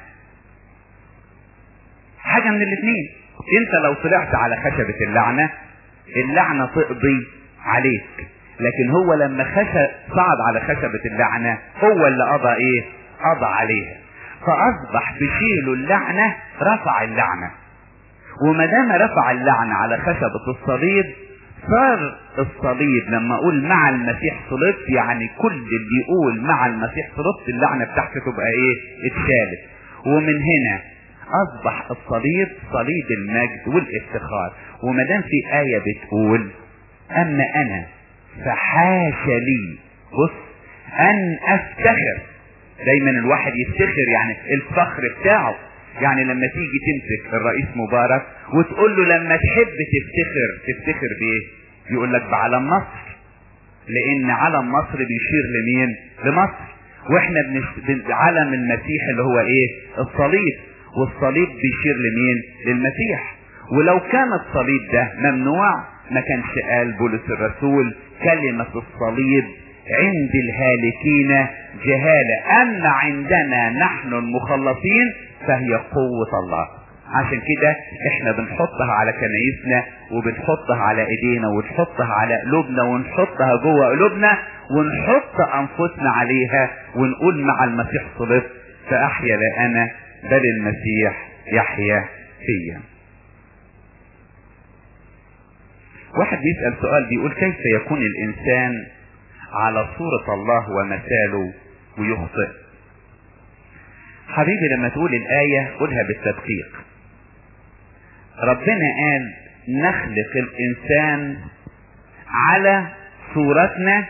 حاجة من الاثنين، انت لو طلعت على خشبة اللعنة اللعنة تقضي عليك، لكن هو لما خشب صعد على خشبة اللعنة هو اللي قضى ايه؟ قضى عليها. فاصبح بشيله اللعنة رفع اللعنة. وما دام رفع اللعنة على خشبة الصليب، صار الصليب لما اقول مع المسيح صلبت، يعني كل اللي يقول مع المسيح صلبت اللعنة بتاعته تبقى ايه؟ اتشالت. ومن هنا اصبح الصليب صليب المجد والافتخار. وما دام في آية بتقول اما انا فحاش لي، بص، ان افتخر. دايما الواحد يفتخر، يعني الفخر بتاعه. يعني لما تيجي تمسك الرئيس مبارك وتقول له لما تحب تفتخر تفتخر بايه؟ يقول لك بعلم مصر، لان علم مصر بيشير لمين؟ لمصر. واحنا بنش... علم المسيح اللي هو ايه؟ الصليب. والصليب بيشير لمين؟ للمسيح. ولو كان الصليب ده ممنوع ما كانش قال بولس الرسول كلمة الصليب عند الهالكين جهالة، اما عندنا نحن المخلصين فهي قوة الله. عشان كده احنا بنحطها على كنايسنا وبنحطها على ايدينا ونحطها على قلوبنا ونحطها جوه قلوبنا ونحط انفسنا عليها ونقول مع المسيح صلبت فاحيا لا انا بل المسيح يحيا فيا. واحد بيسأل سؤال بيقول كيف يكون الانسان على صورة الله ومثاله ويخطئ؟ حبيبي لما تقول الآية قولها بالتدقيق. ربنا قال نخلق الإنسان على صورتنا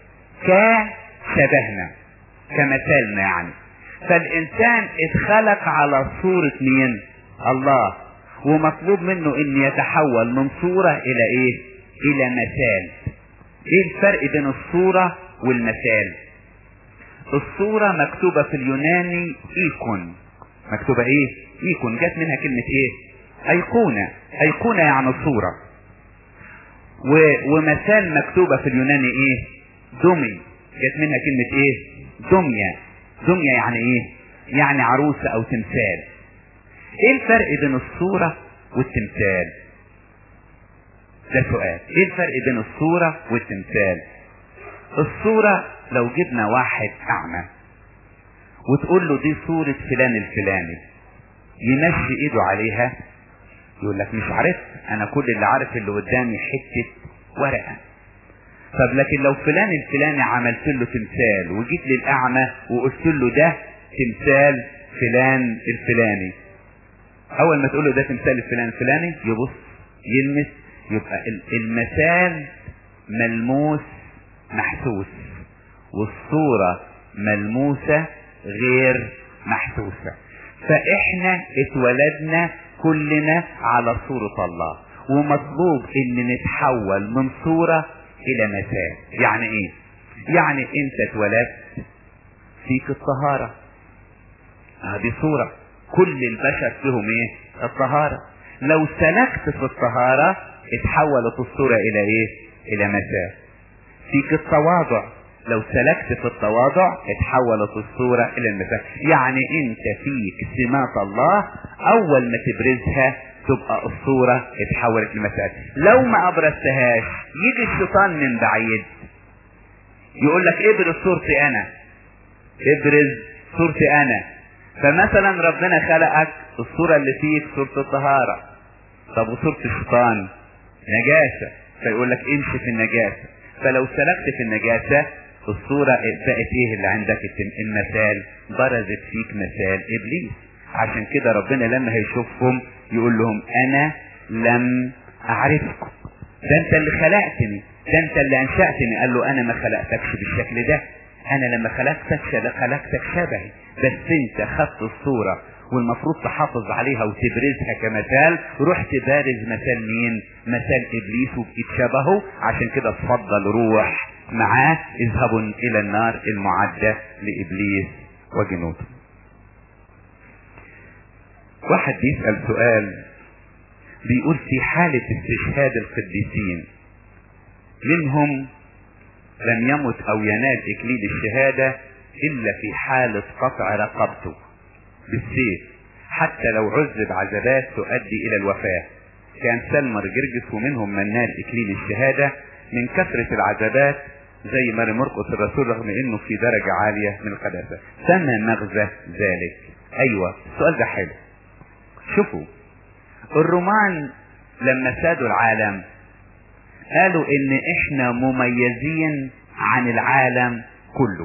كشبهنا كمثالنا، يعني فالإنسان اتخلق على صورة مين؟ الله. ومطلوب منه ان يتحول من صورة الى ايه؟ الى مثال. ايه الفرق بين الصورة والمثال؟ الصورة مكتوبة في اليوناني ايكون. مكتوبة ايه؟ ايكون، جات منها كلمة ايه؟ ايقونة. ايقونة يعني صورة. و... ومثال مكتوبة في اليوناني ايه؟ دمي. جت منها كلمة ايه؟ دمية. دمية يعني ايه؟ يعني عروسة او تمثال. ايه الفرق بين الصورة والتمثال؟ ده سؤال. ايه الفرق بين الصورة والتمثال؟ الصورة لو جبنا واحد اعمى وتقول له دي صورة فلان الفلاني، يمشي ايده عليها يقول لك مش عارف، انا كل اللي عارف اللي قدامي حتة ورقة. طب لكن لو فلان الفلاني عملت له تمثال وجيت للاعمى وقلت له ده تمثال فلان الفلاني، اول ما تقول له ده تمثال الفلان الفلاني يبص يلمس، يبقى المثال ملموس محسوس، والصورة ملموسة غير محسوسة. فاحنا اتولدنا كلنا على صورة الله، ومطلوب ان نتحول من صورة الى مثال. يعني ايه؟ يعني انت اتولدت فيك الطهارة، هذه صورة. كل البشر فيهم ايه؟ الطهارة. لو سلكت في الطهارة اتحولت الصورة الى ايه؟ الى مثال. فيك التواضع، لو سلكت في التواضع اتحولت الصورة الى المثال. يعني انت فيك سمات الله، اول ما تبرزها تبقى الصورة اتحولت لمثال. لو ما ابرزتهاش يجي الشيطان من بعيد يقول لك ابرز صورتي انا، ابرز صورتي انا. فمثلا ربنا خلقك الصورة اللي فيك صورة الطهارة، طب وصورة الشيطان نجاسة، فيقول لك امشي في النجاسة. فلو سلكت في النجاسة الصورة بقت ايه اللي عندك؟ المثال. برزت فيك مثال ابليس. عشان كده ربنا لما هيشوفهم يقول لهم انا لم اعرفكم، ده انت اللي خلقتني، ده انت اللي انشأتني. قال له انا ما خلقتكش بالشكل ده، انا لما خلقتك خلقتك شبهي، بس انت خدت الصورة والمفروض تحافظ عليها وتبرزها كمثال، رحت بارز مثال مين؟ مثال ابليس، وبقيت شبهه. عشان كده تفضل روح معاه، اذهبوا الى النار المعدة لابليس وجنوده. واحد بيسأل سؤال بيقول في حالة استشهاد القديسين منهم لم يمت او ينال اكليل الشهادة الا في حالة قطع رقبته بالسيف، حتى لو عذب عذابات تؤدي الى الوفاة. كان سلمى جرجس ومنهم من نال اكليل الشهادة من كثرة العذابات زي ماري مرقس الرسول، رغم انه في درجة عالية من القداسة. سمى مغزى ذلك. ايوه السؤال ده حلو. شوفوا الرومان لما سادوا العالم قالوا ان احنا مميزين عن العالم كله.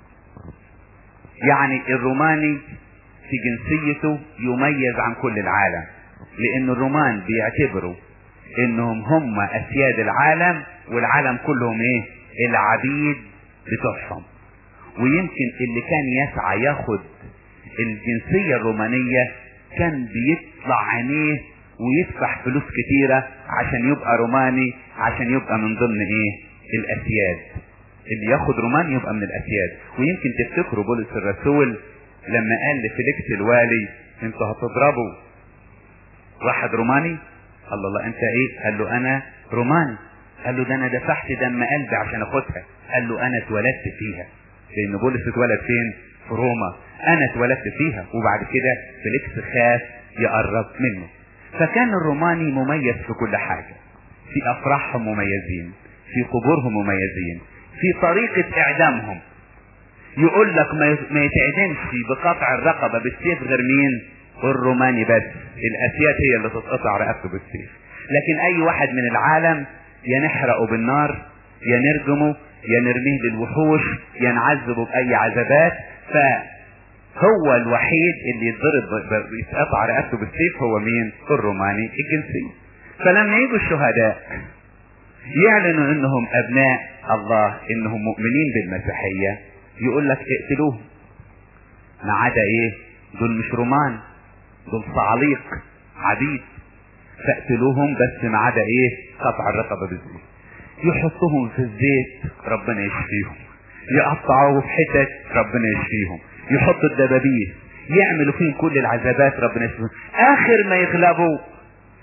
يعني الروماني في جنسيته يميز عن كل العالم، لان الرومان بيعتبروا انهم هم اسياد العالم والعالم كلهم ايه؟ العبيد بتوعهم. ويمكن اللي كان يسعى ياخد الجنسية الرومانية كان بيطلع عينيه ويدفع فلوس كتيرة عشان يبقى روماني، عشان يبقى من ضمن ايه؟ الاسياد. اللي ياخد روماني يبقى من الاسياد. ويمكن تفتكروا بولس الرسول لما قال لفيليكس الوالي انتوا هتضربوا واحد روماني، قال له الله انت ايه؟ قال له انا روماني. قال له ده انا دفعت دم قلبي عشان اخدها. قال له انا اتولدت فيها، لان بولس اتولد فين؟ في روما. انا اتولدت فيها. وبعد كده فيليكس خاف يقرب منه. فكان الروماني مميز في كل حاجة، في افراحهم مميزين، في قبورهم مميزين، في طريقة اعدامهم. يقول لك ما يتعدمش بقطع الرقبة بالسيف غير مين؟ الروماني بس. الاسياد هي اللي تتقطع رقبته بالسيف. لكن اي واحد من العالم يا نحرقه بالنار، يا نرجمه، يا نرميه للوحوش، يا نعذبه باي عذابات. فهو الوحيد اللي يتضرب يتقطع رقبته بالسيف هو مين؟ الروماني الجنسي. فلما يجوا الشهداء يعلنوا انهم ابناء الله، انهم مؤمنين بالمسيحية، يقول لك اقتلوهم، ما عدا ايه؟ دول مش رومان، دول صعاليق عبيد، فاقتلوهم بس ما عدا ايه؟ قطع الرقبة بالزيت. يحطوهم في الزيت ربنا يشفيهم، يقطعوه في حتت ربنا يشفيهم، يحطوا الدبابيس، يعملوا فيهم كل العذابات ربنا يشفيهم. اخر ما يغلبوا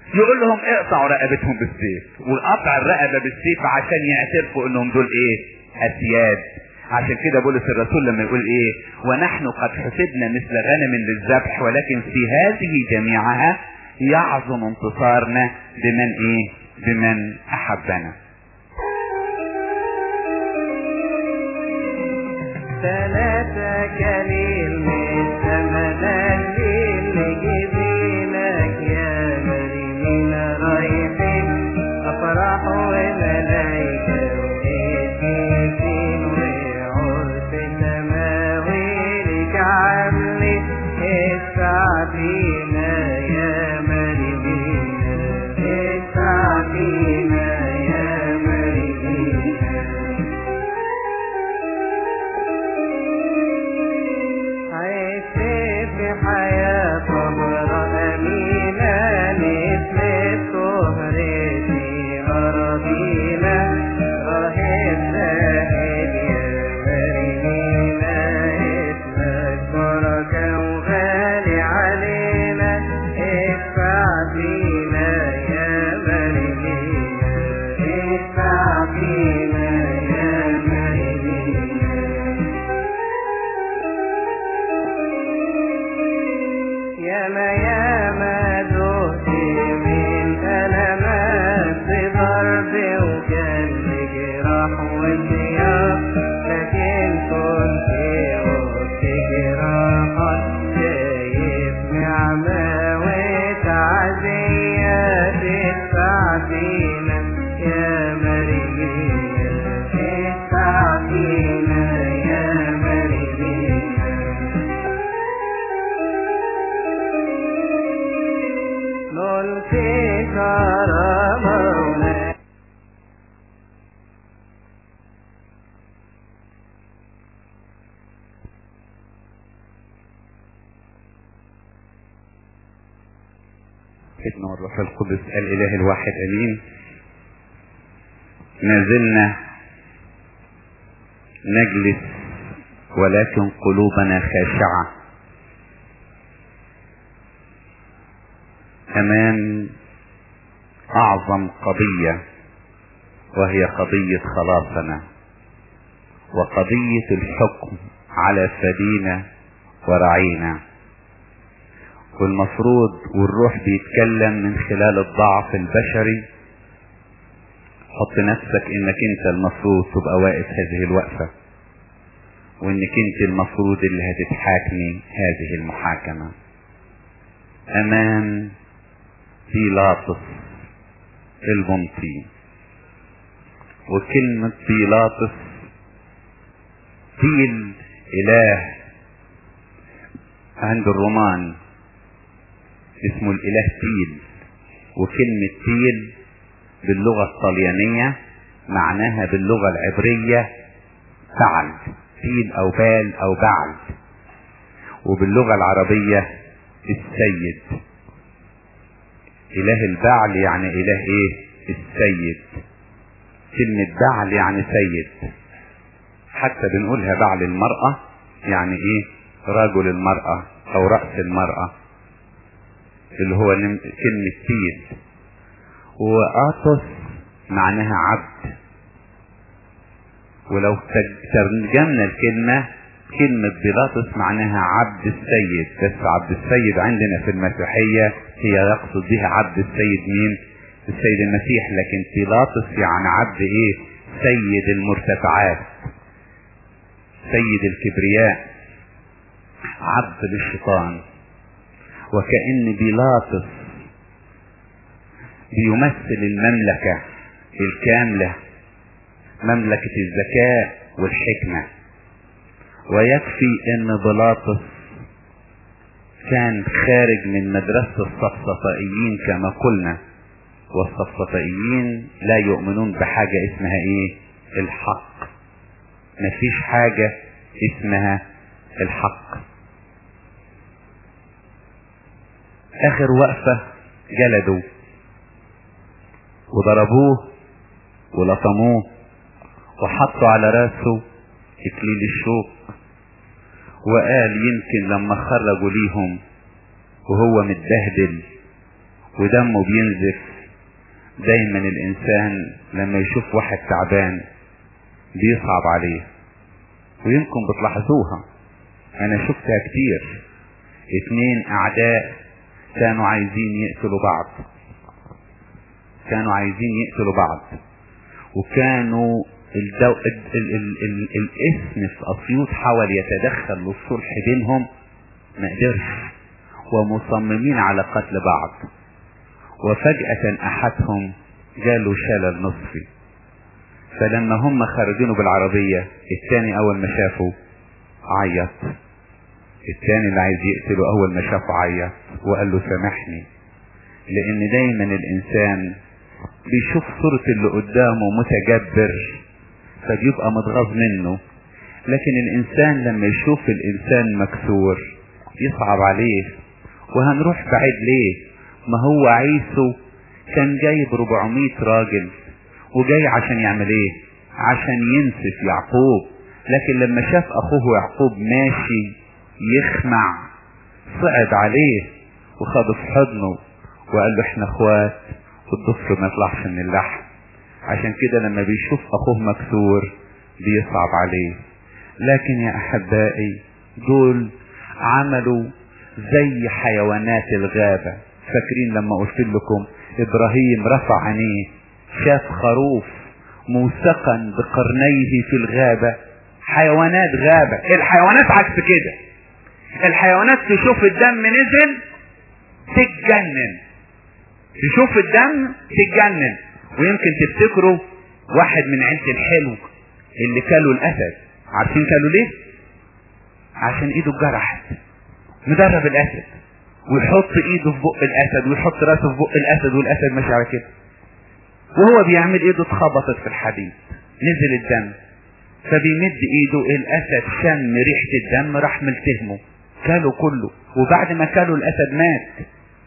يقول لهم اقطعوا رقبتهم بالسيف، وقطع الرقبة بالسيف عشان يعترفوا انهم دول ايه؟ اسياد. عشان كده بولس الرسول لما يقول ايه؟ ونحن قد حسبنا مثل غنم للذبح، ولكن في هذه جميعها يعظم انتصارنا بمن ايه؟ بمن احبنا. ثلاثة كليل من ثمن الليل جبينك يا مريمين رايحين أفراح وملايكة وإيدين وعرس سماوي لك عمي ادفع فينا يا مريمين ادفع فينا يا مريمين. حياة صبر أمينة مثل طهرتي أراضينا راهب زاهد يا مريمينا اسمك بركة وغالي علينا ادفع فينا يا مريمينا ادفع فينا يا مريمينا. ياما ياما دوت من ألمات بضرب وجلد جراح وسياق، لكن كنت وقت جراحك شايف نعمة وتعزية تدفع فينا يا مريمينا تدفع فينا يا مريمينا. نلقي كرامنا ابن والروح القدس الإله الواحد أمين. ما زلنا نجلس ولكن قلوبنا خاشعة أمام أعظم قضية، وهي قضية خلاصنا وقضية الحكم على فدينا ورعينا. والمفروض والروح بيتكلم من خلال الضعف البشري. حط نفسك انك انت المفروض تبقى واقف هذه الوقفة، وانك انت المفروض اللي هتتحاكمي هذه المحاكمة امام بيلاطس المنطي. وكلمة بيلاطس تيل اله عند الرومان اسمه الاله تيل، وكلمة تيل باللغة الطليانية معناها باللغة العبرية بعل، تيل او بال او بعل، وباللغة العربية السيد. اله البعل يعني اله ايه؟ السيد. كلمة بعل يعني سيد. حتى بنقولها بعل المرأة يعني ايه؟ رجل المرأة او رأس المرأة، اللي هو كلمة تيل. وآتوس معناها عبد. ولو ترجمنا الكلمة، كلمة بيلاطس معناها عبد السيد. بس عبد السيد عندنا في المسيحية هي يقصد بها عبد السيد مين؟ السيد المسيح. لكن بيلاطس يعني عبد ايه؟ سيد المرتفعات، سيد الكبرياء، عبد للشيطان. وكأن بيلاطس بيمثل المملكة الكاملة، مملكة الذكاء والحكمة. ويكفي ان بيلاطس كان خارج من مدرسة الصفصفائيين كما قلنا، والصفصفائيين لا يؤمنون بحاجة اسمها ايه؟ الحق. مفيش حاجة اسمها الحق. اخر وقفة جلدوا وضربوه ولطموه وحطوا على راسه اكليل الشوك، وقال يمكن لما خرجوا ليهم وهو متبهدل ودمه بينزف. دايما الانسان لما يشوف واحد تعبان بيصعب عليه، ويمكن بتلاحظوها، انا شفتها كتير. اتنين اعداء كانوا عايزين يقتلوا بعض، كانوا عايزين يقتلوا بعض وكانوا الدو... ال... ال... ال... ال... الاسم في اسيوط حاول يتدخل للصلح بينهم، ما قدرش، ومصممين على قتل بعض. وفجأة احدهم جاله شلل نصفي، فلما هم خرجينه بالعربية الثاني اول ما شافه عيط. الثاني اللي عايز يقتله اول ما شافه عيط وقال له سامحني. لان دايما الانسان بيشوف صورة اللي قدامه متجبر فبيبقى متغاظ منه، لكن الانسان لما يشوف الانسان مكسور يصعب عليه. وهنروح بعيد ليه؟ ما هو عيسو كان جايب ربعمية راجل وجاي عشان يعمل ايه؟ عشان ينسف يعقوب. لكن لما شاف اخوه يعقوب ماشي يخمع صعد عليه وخده في حضنه وقال له احنا اخوات والضفر ما يطلعش من اللحم. عشان كده لما بيشوف اخوه مكسور بيصعب عليه. لكن يا احبائي دول عملوا زي حيوانات الغابة. فاكرين لما قلت لكم ابراهيم رفع عينيه شاف خروف موثقا بقرنيه في الغابة؟ حيوانات غابة. الحيوانات عكس كده، الحيوانات تشوف الدم نزل تتجنن، تشوف الدم تتجنن. ويمكن تفتكروا واحد من عيلة الحلو اللي كلوا الاسد، عارفين كلوا ليه؟ عشان ايده اتجرحت. مدرب الاسد ويحط ايده في بق الاسد ويحط راسه في بق الاسد والاسد ماشي على كده، وهو بيعمل ايده اتخبطت في الحديد نزل الدم، فبيمد ايده الاسد شم ريحة الدم راح ملتهمه كله كله. وبعد ما كله الاسد مات،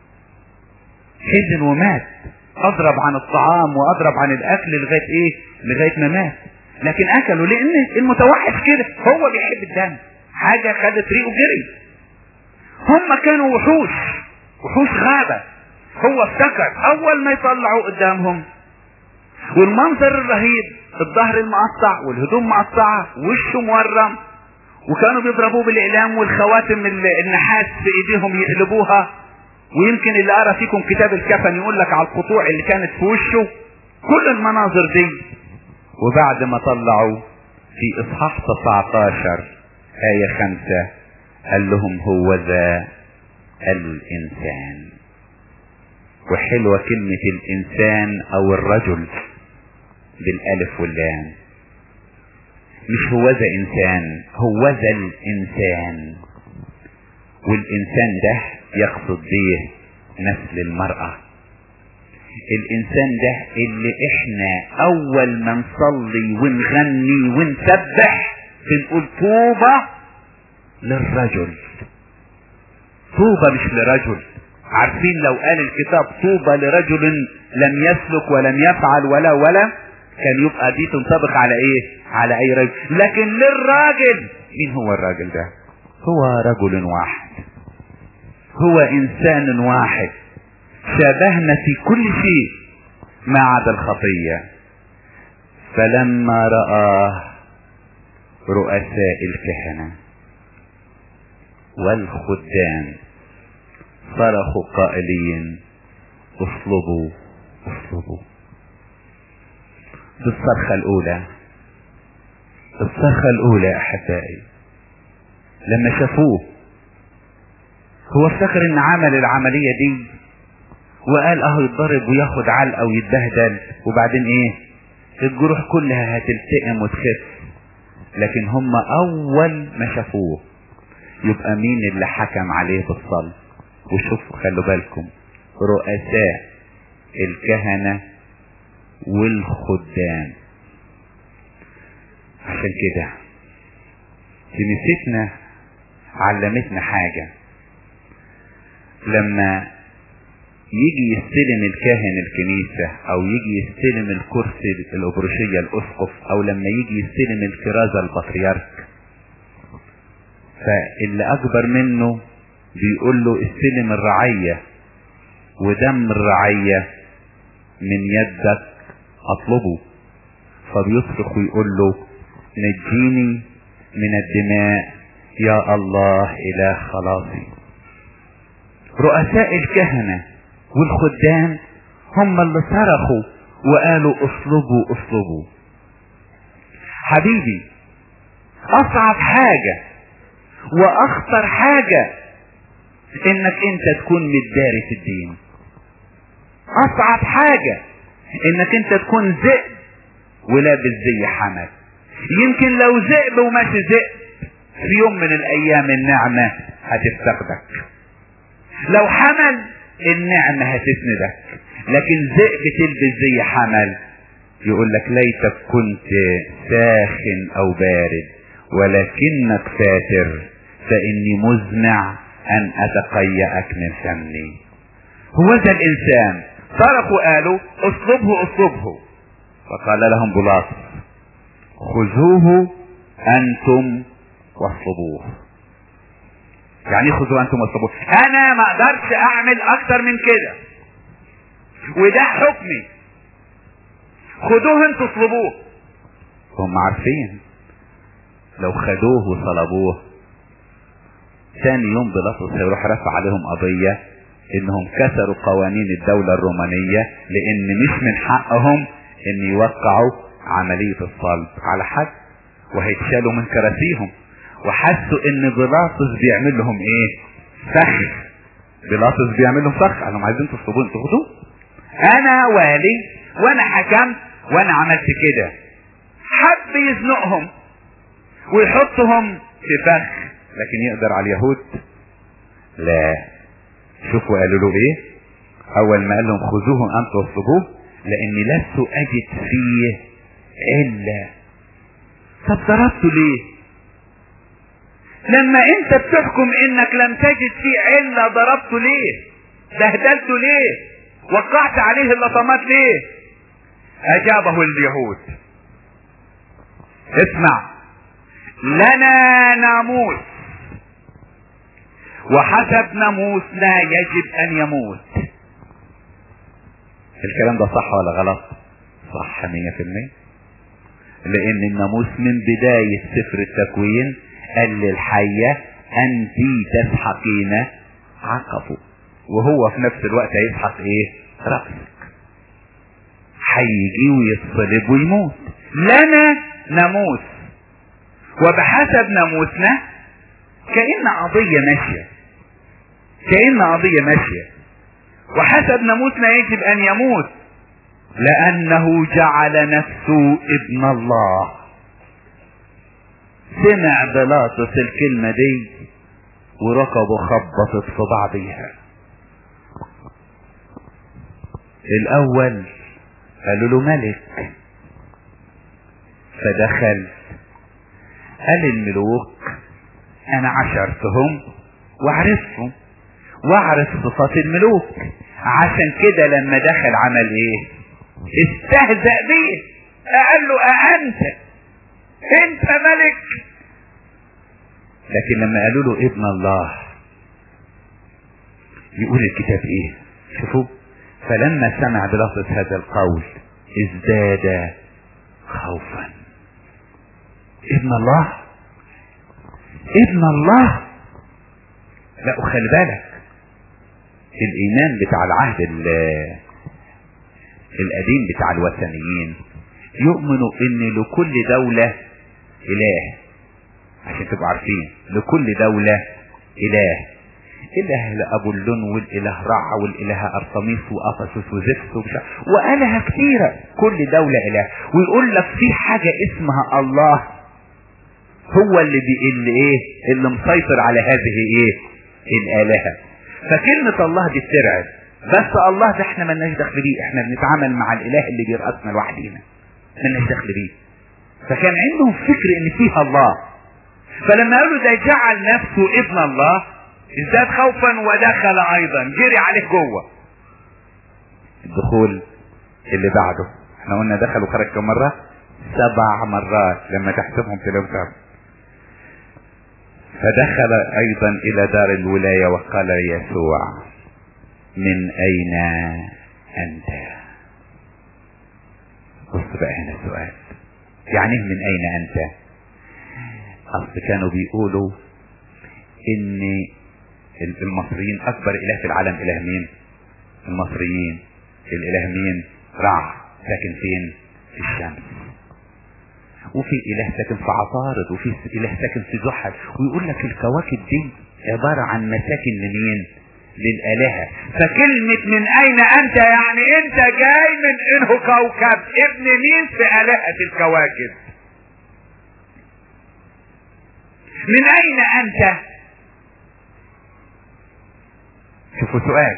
حزن ومات، اضرب عن الطعام واضرب عن الاكل لغاية ايه؟ لغاية ما مات. لكن اكله لان المتوحش كده هو بيحب الدم، حاجة خدت ريقه جري. هم كانوا وحوش، وحوش غابة. هو افتكر اول ما يطلعوا قدامهم والمنظر الرهيب، الظهر المقطع والهدوم مقطعة وشه مورم، وكانوا بيضربوه بالاقلام والخواتم النحاس في ايديهم يقلبوها. ويمكن اللي قرا فيكم كتاب الكفن يقول لك على القطوع اللي كانت في وشه، كل المناظر دي. وبعد ما طلعوا في اصحاح تسعتاشر آية خمسة قال لهم هو ذا الانسان. وحلوة كلمة الانسان او الرجل بالالف واللام، مش هو ذا انسان، هو ذا الانسان. والانسان ده يقصد بيه نسل المرأة. الانسان ده اللي احنا اول ما نصلي ونغني ونسبح بنقول طوبى للرجل، طوبى مش لرجل. عارفين لو قال الكتاب طوبى لرجل لم يسلك ولم يفعل ولا ولا كان يبقى دي تنطبق على ايه؟ على اي رجل. لكن للراجل، مين هو الراجل ده؟ هو رجل واحد، هو انسان واحد شابهنا في كل شيء ما عدا الخطية. فلما رآه رؤساء الكهنة والخدام صرخوا قائلين اصلبوا اصلبوا. بالصرخة الاولى، الصرخة الاولى يا احبائي لما شافوه، هو افتكر ان عمل العملية دي وقال اهو يتضرب وياخد علقة ويتبهدل وبعدين ايه؟ الجروح كلها هتلتئم وتخف. لكن هم اول ما شافوه يبقى مين اللي حكم عليه بالصلب؟ وشوفوا خلوا بالكم، رؤساء الكهنة والخدام. عشان كده كنيستنا علمتنا حاجة، لما يجي يستلم الكاهن الكنيسة او يجي يستلم الكرسي الابروشية الاسقف او لما يجي يستلم الكرازة البطريرك، فاللي اكبر منه بيقول له استلم الرعية ودم الرعية من يدك اطلبه. فبيصرخ ويقول له نجيني من الدماء يا الله اله خلاصي. رؤساء الكهنة والخدام هم اللي صرخوا وقالوا اصلبوا اصلبوا. حبيبي، اصعب حاجة واخطر حاجة انك انت تكون متداري في الدين. اصعب حاجة انك انت تكون ذئب ولابس زي حمل. يمكن لو ذئب وماشي ذئب في يوم من الايام النعمة هتفتقدك، لو حمل النعمة هتسندك، لكن ذئب تلبس زي حمل يقول لك ليتك كنت ساخن او بارد ولكنك فاتر فاني مزمع ان اتقيأك من فمي. هو ذا الانسان صرخوا قالوا اصلبه اصلبه. فقال لهم بيلاطس خذوه انتم واصلبوه. يعني خذوه انتم واصلبوه، انا ما اقدرش اعمل اكتر من كده وده حكمي، خذوه انتم اصلبوه. هم عارفين لو خدوه وصلبوه ثاني يوم بيلاطس هيروح رفع عليهم قضية انهم كسروا قوانين الدولة الرومانية، لان مش من حقهم ان يوقعوا عملية الصلب على حد، وهيتشالوا من كراسيهم. وحسوا ان بيلاطس بيعمل لهم ايه؟ فخ. بيلاطس بيعمل لهم فخ، قالوا عايزين تصلبوه انتوا خدوه، انا والي وانا حكمت وانا عملت كده. حب يزنقهم ويحطهم في فخ، لكن يقدر على اليهود؟ لا. شوفوا قالوا له ايه اول ما قال لهم خذوه انتم واصلبوه لاني لست اجد فيه الا. طب ضربته ليه؟ لما انت بتحكم انك لم تجد فيه الا ضربته ليه؟ بهدلته ليه؟ وقعت عليه اللطمات ليه؟ اجابه اليهود اسمع، لنا ناموس وحسب ناموسنا يجب ان يموت. الكلام ده صح ولا غلط؟ صح مية في المية، لان الناموس من بداية سفر التكوين قال للحية انت تسحقين عقبه، وهو في نفس الوقت هيسحق ايه؟ رأسك. هيجي ويتصلب ويموت. لنا ناموس وبحسب ناموسنا كأن قضية ماشية، كأن قضية ماشية. وحسب ناموسنا يجب ان يموت لانه جعل نفسه ابن الله. سمع بيلاطس الكلمة دي وركبه خبطت في بعضيها. الاول قالوا له ملك، فدخل قال الملوك انا عشرتهم وعرفتهم واعرف صفات الملوك، عشان كده لما دخل عمل ايه؟ استهزأ بيه. قال له أأنت انت ملك؟ لكن لما قالوا له ابن الله يقول الكتاب ايه؟ شوفوا، فلما سمع بيلاطس هذا القول ازداد خوفا. ابن الله، ابن الله. لا وخلي بالك الايمان بتاع العهد القديم بتاع الوثنيين يؤمنوا ان لكل دولة اله، عشان تبقوا عارفين لكل دولة اله، اله لابولون والاله رع والاله ارطميس وافسس وزفت ومش والهة كتيرة، كل دولة اله. ويقول لك في حاجة اسمها الله هو اللي بي اللي ايه اللي مسيطر على هذه ايه الالهة. فكلمة الله دي بترعب، بس الله ده احنا مالناش دخل بيه، احنا بنتعامل مع الاله اللي بيرأسنا لوحدينا، مالناش دخل بيه. فكان عندهم فكر ان فيها الله، فلما قالوا ده جعل نفسه ابن الله ازداد خوفا ودخل ايضا، جري عليه جوه. الدخول اللي بعده احنا قلنا دخل وخرج كم مرة؟ سبع مرات لما تحسبهم تلاقوا سبع. فدخل ايضا الى دار الولاية وقال يسوع من اين انت؟ بص بقى هنا السؤال، يعني من اين انت؟ اصل كانوا بيقولوا ان المصريين اكبر اله في العالم اله مين؟ المصريين. الاله مين؟ رع، ساكن فين؟ في الشمس. وفي اله ساكن في عطارد، وفي اله ساكن في زحل، ويقول لك الكواكب دي عبارة عن مساكن لمين؟ للالهة. فكلمة من اين انت يعني انت جاي من انه كوكب، ابن مين في الهة الكواكب؟ من اين انت؟ شوفوا سؤال،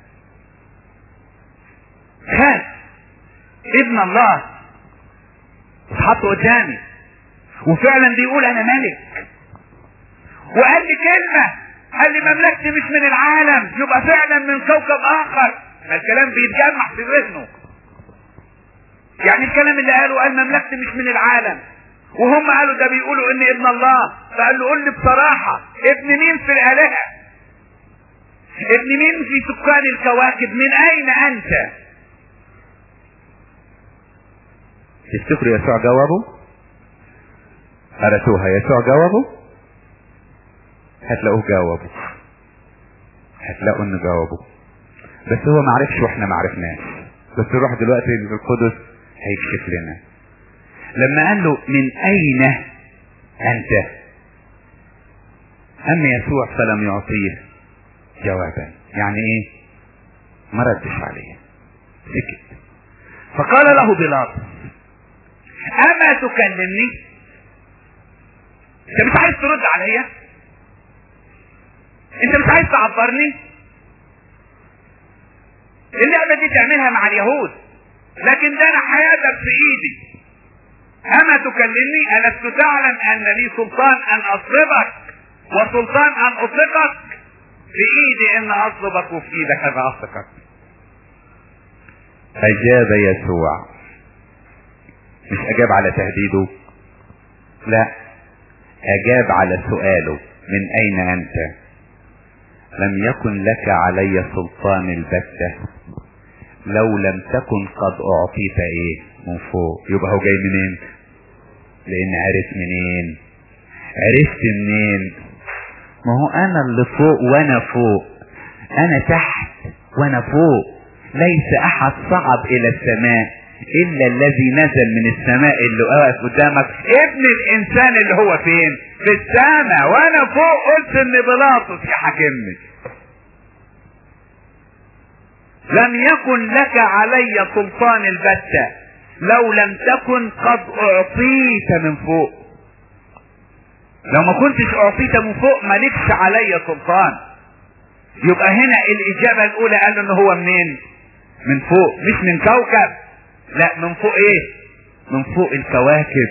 خد ابن الله واتحط قدامي وفعلا بيقول انا ملك، وقال لي كلمة، قال لي مملكتي مش من العالم، يبقى فعلا من كوكب اخر. الكلام بيتجمع في ذهنه، يعني الكلام اللي قاله قال مملكتي مش من العالم، وهم قالوا ده بيقولوا ان ابن الله. فقال له قول لي بصراحة ابن مين في الالهة؟ ابن مين في سكان الكواكب؟ من اين انت؟ تفتكروا يسوع جاوبه؟ قرأتوها يسوع جاوبه؟ هتلاقوه جاوبه، هتلاقوا انه جاوبه، بس هو معرفش واحنا معرفناش، بس نروح دلوقتي للقدس هيكشف لنا. لما قال له من اين انت، اما يسوع فلم يعطيه جوابا، يعني ايه؟ ما ردش عليه، سكت. فقال له بيلاطس اما تكلمني؟ انت مش عايز ترد عليا؟ انت مش عايز تعبرني؟ اللعبة دي تعملها مع اليهود، لكن ده انا حياتك في ايدي. اما تكلمني؟ ألست تعلم ان لي سلطان ان اصلبك وسلطان ان اطلقك؟ في ايدي ان اصلبك وفي ايدك ان اطلقك. اجاب يسوع، مش اجاب على تهديده، لا، اجاب على سؤاله من اين انت؟ لم يكن لك علي سلطان البتة لو لم تكن قد اعطيت ايه؟ من فوق. يبقى هو جاي منين؟ لان عرف منين؟ عرفت منين؟ ما هو انا اللي فوق وانا فوق، انا تحت وانا فوق. ليس احد صعد الى السماء الا الذي نزل من السماء اللي واقف قدامك، ابن الانسان اللي هو فين؟ في السماء، وانا فوق. قلت ان بيلاطس يحاكمني. لم يكن لك علي سلطان البتة لو لم تكن قد اعطيت من فوق. لو ما كنتش اعطيت من فوق مالكش علي سلطان. يبقى هنا الاجابة الاولى قالوا ان هو منين؟ من فوق، مش من كوكب، لا، من فوق ايه؟ من فوق الكواكب.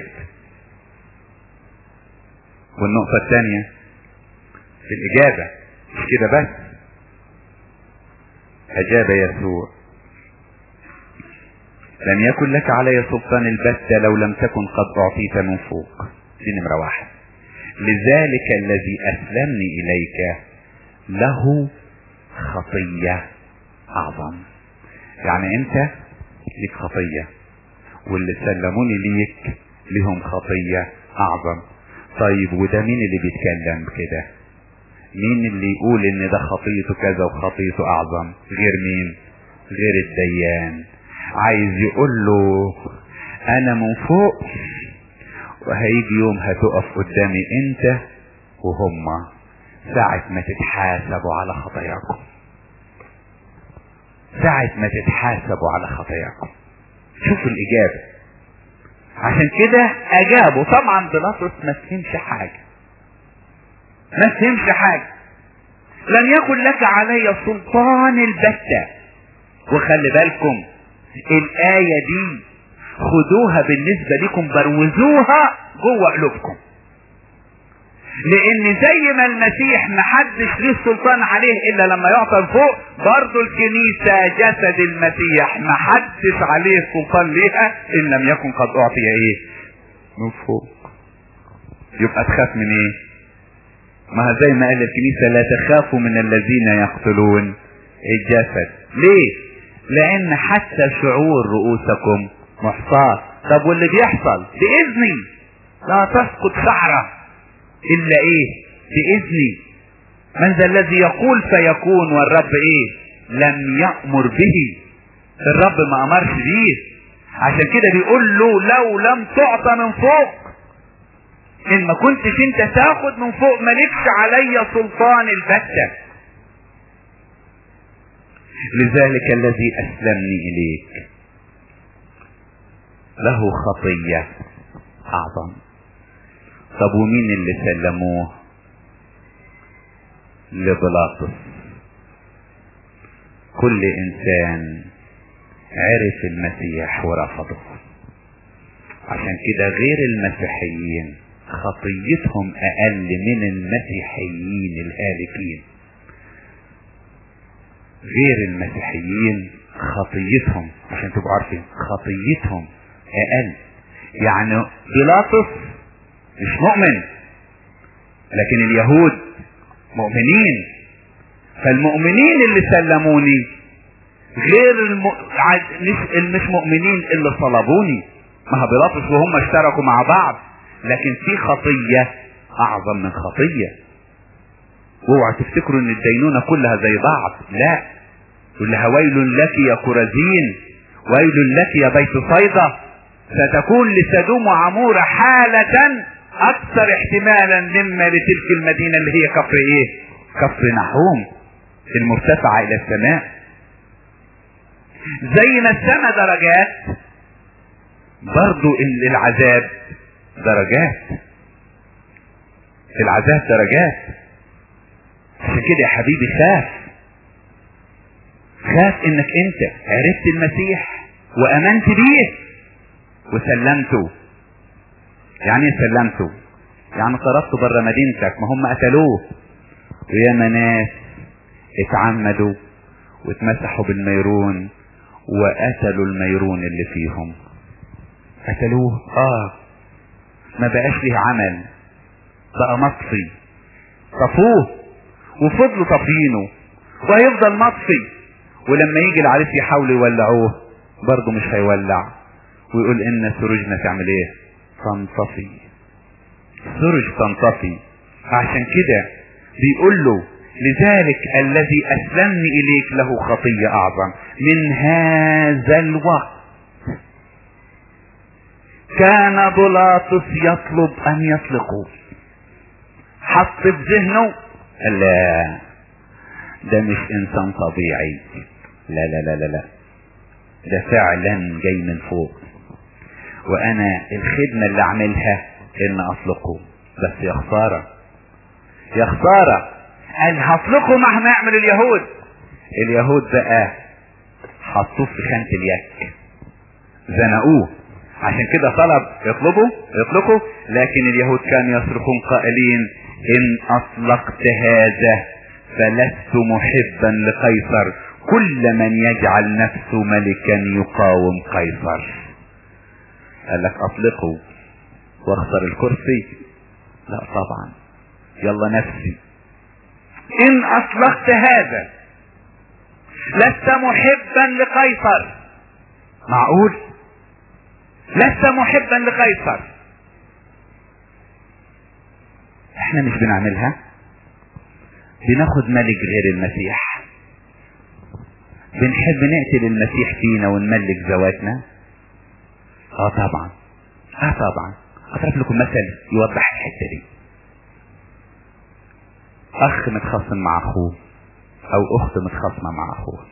والنقطة الثانية في الاجابة مش كده بس، اجاب يسوع لم يكن لك علي سلطان البتة لو لم تكن قد اعطيت من فوق. دي نمرة واحد. لذلك الذي اسلمني اليك له خطية اعظم. يعني انت ليك خطية، واللي سلموني ليك لهم خطية اعظم. طيب وده مين اللي بيتكلم كده؟ مين اللي يقول ان ده خطيته كذا وخطيته اعظم؟ غير مين؟ غير الديان. عايز يقول له انا من فوق، وهيجي يوم هتقف قدامي انت وهما ساعة ما تتحاسبوا على خطاياكم، ساعة ما تتحاسبوا على خطاياكم. شوفوا الإجابة. عشان كده أجابوا. طبعا بيلاطس ما فهمش حاجة، ما فهمش حاجة. لم يكن لك علي سلطان البتة. وخلي بالكم الآية دي خدوها بالنسبة لكم، بروزوها جوه قلوبكم، لان زي ما المسيح محدش ليه سلطان عليه الا لما يعطى فوق، برضو الكنيسة جسد المسيح محدش عليه سلطان ليها ان لم يكن قد اعطي ايه؟ من فوق. يبقى تخاف من ايه؟ ما زي ما قال الكنيسة لا تخافوا من الذين يقتلون الجسد. ليه؟ لان حتى شعور رؤوسكم محصاة. طب واللي بيحصل باذني لا تسقط شعرة الا ايه؟ باذني. من ذا الذي يقول فيكون والرب ايه؟ لم يأمر به. الرب ما امرش بيه، عشان كده بيقول له لو لم تعطى من فوق، ان ما كنتش انت تاخد من فوق مالكش علي سلطان البتة. لذلك الذي اسلمني اليك له خطية اعظم. طب ومين اللي سلموه؟ لبلاطس. كل انسان عرف المسيح ورفضه. عشان كده غير المسيحيين خطيتهم اقل من المسيحيين الهالكين. غير المسيحيين خطيتهم، عشان تبقوا عارفين، خطيتهم اقل. يعني بيلاطس مش مؤمن، لكن اليهود مؤمنين. فالمؤمنين اللي سلموني غير الم... مش مؤمنين اللي صلبوني. ما هو بيلاطس وهم اشتركوا مع بعض، لكن في خطية اعظم من خطية. واوعوا تفتكروا ان الدينونة كلها زي بعض، لا. يقول لها ويل لك يا كرزين، ويل لك يا بيت صيدا، ستكون لسدوم وعمورة حالة اكثر احتمالا مما لتلك المدينة اللي هي كفر ايه؟ كفر نحوم المرتفعة الى السماء. زي ما السماء درجات، برضو العذاب درجات. العذاب درجات. عشان كده يا حبيبي خاف. خاف انك انت عرفت المسيح وامنت بيه وسلمته. يعني ايه سلمته؟ يعني طردته بره مدينتك. ما هم قتلوه، وياما ناس اتعمدوا واتمسحوا بالميرون وقتلوا الميرون اللي فيهم. قتلوه اه ما بقاش ليه عمل، بقى مطفي. طفوه وفضلوا طفينه وهيفضل مطفي. ولما يجي العريس يحاولوا يولعوه برضه مش هيولع، ويقول ان سروجنا تعمل ايه؟ تنطفي. سروج تنطفي. عشان كده بيقول له لذلك الذي اسلمني اليك له خطية اعظم. من هذا الوقت كان بيلاطس يطلب ان يطلقوا. حط في ذهنه لا ده مش انسان طبيعي، لا لا لا لا لا ده فعلا جاي من فوق، وانا الخدمة اللي اعملها ان اطلقه. بس يا خسارة يا خسارة، قال هطلقه مهما يعمل اليهود. اليهود بقى حطوه في خانة اليك، زنقوه. عشان كده طلب يطلبوا يطلقوا، لكن اليهود كانوا يصرخون قائلين ان اطلقت هذا فلست محبا لقيصر، كل من يجعل نفسه ملكا يقاوم قيصر. قال لك اطلقوا واخسر الكرسي؟ لا طبعا، يلا نفسي. ان اطلقت هذا لست محبا لقيصر. معقول؟ لست محبا لقيصر. احنا مش بنعملها، بناخد ملك غير المسيح، بنحب نقتل المسيح فينا ونملك ذواتنا. اه طبعا اه طبعا. اضرب لكم مثل يوضح الحته دي. اخ متخاصم مع اخوه او اخت متخاصمه مع اخوه،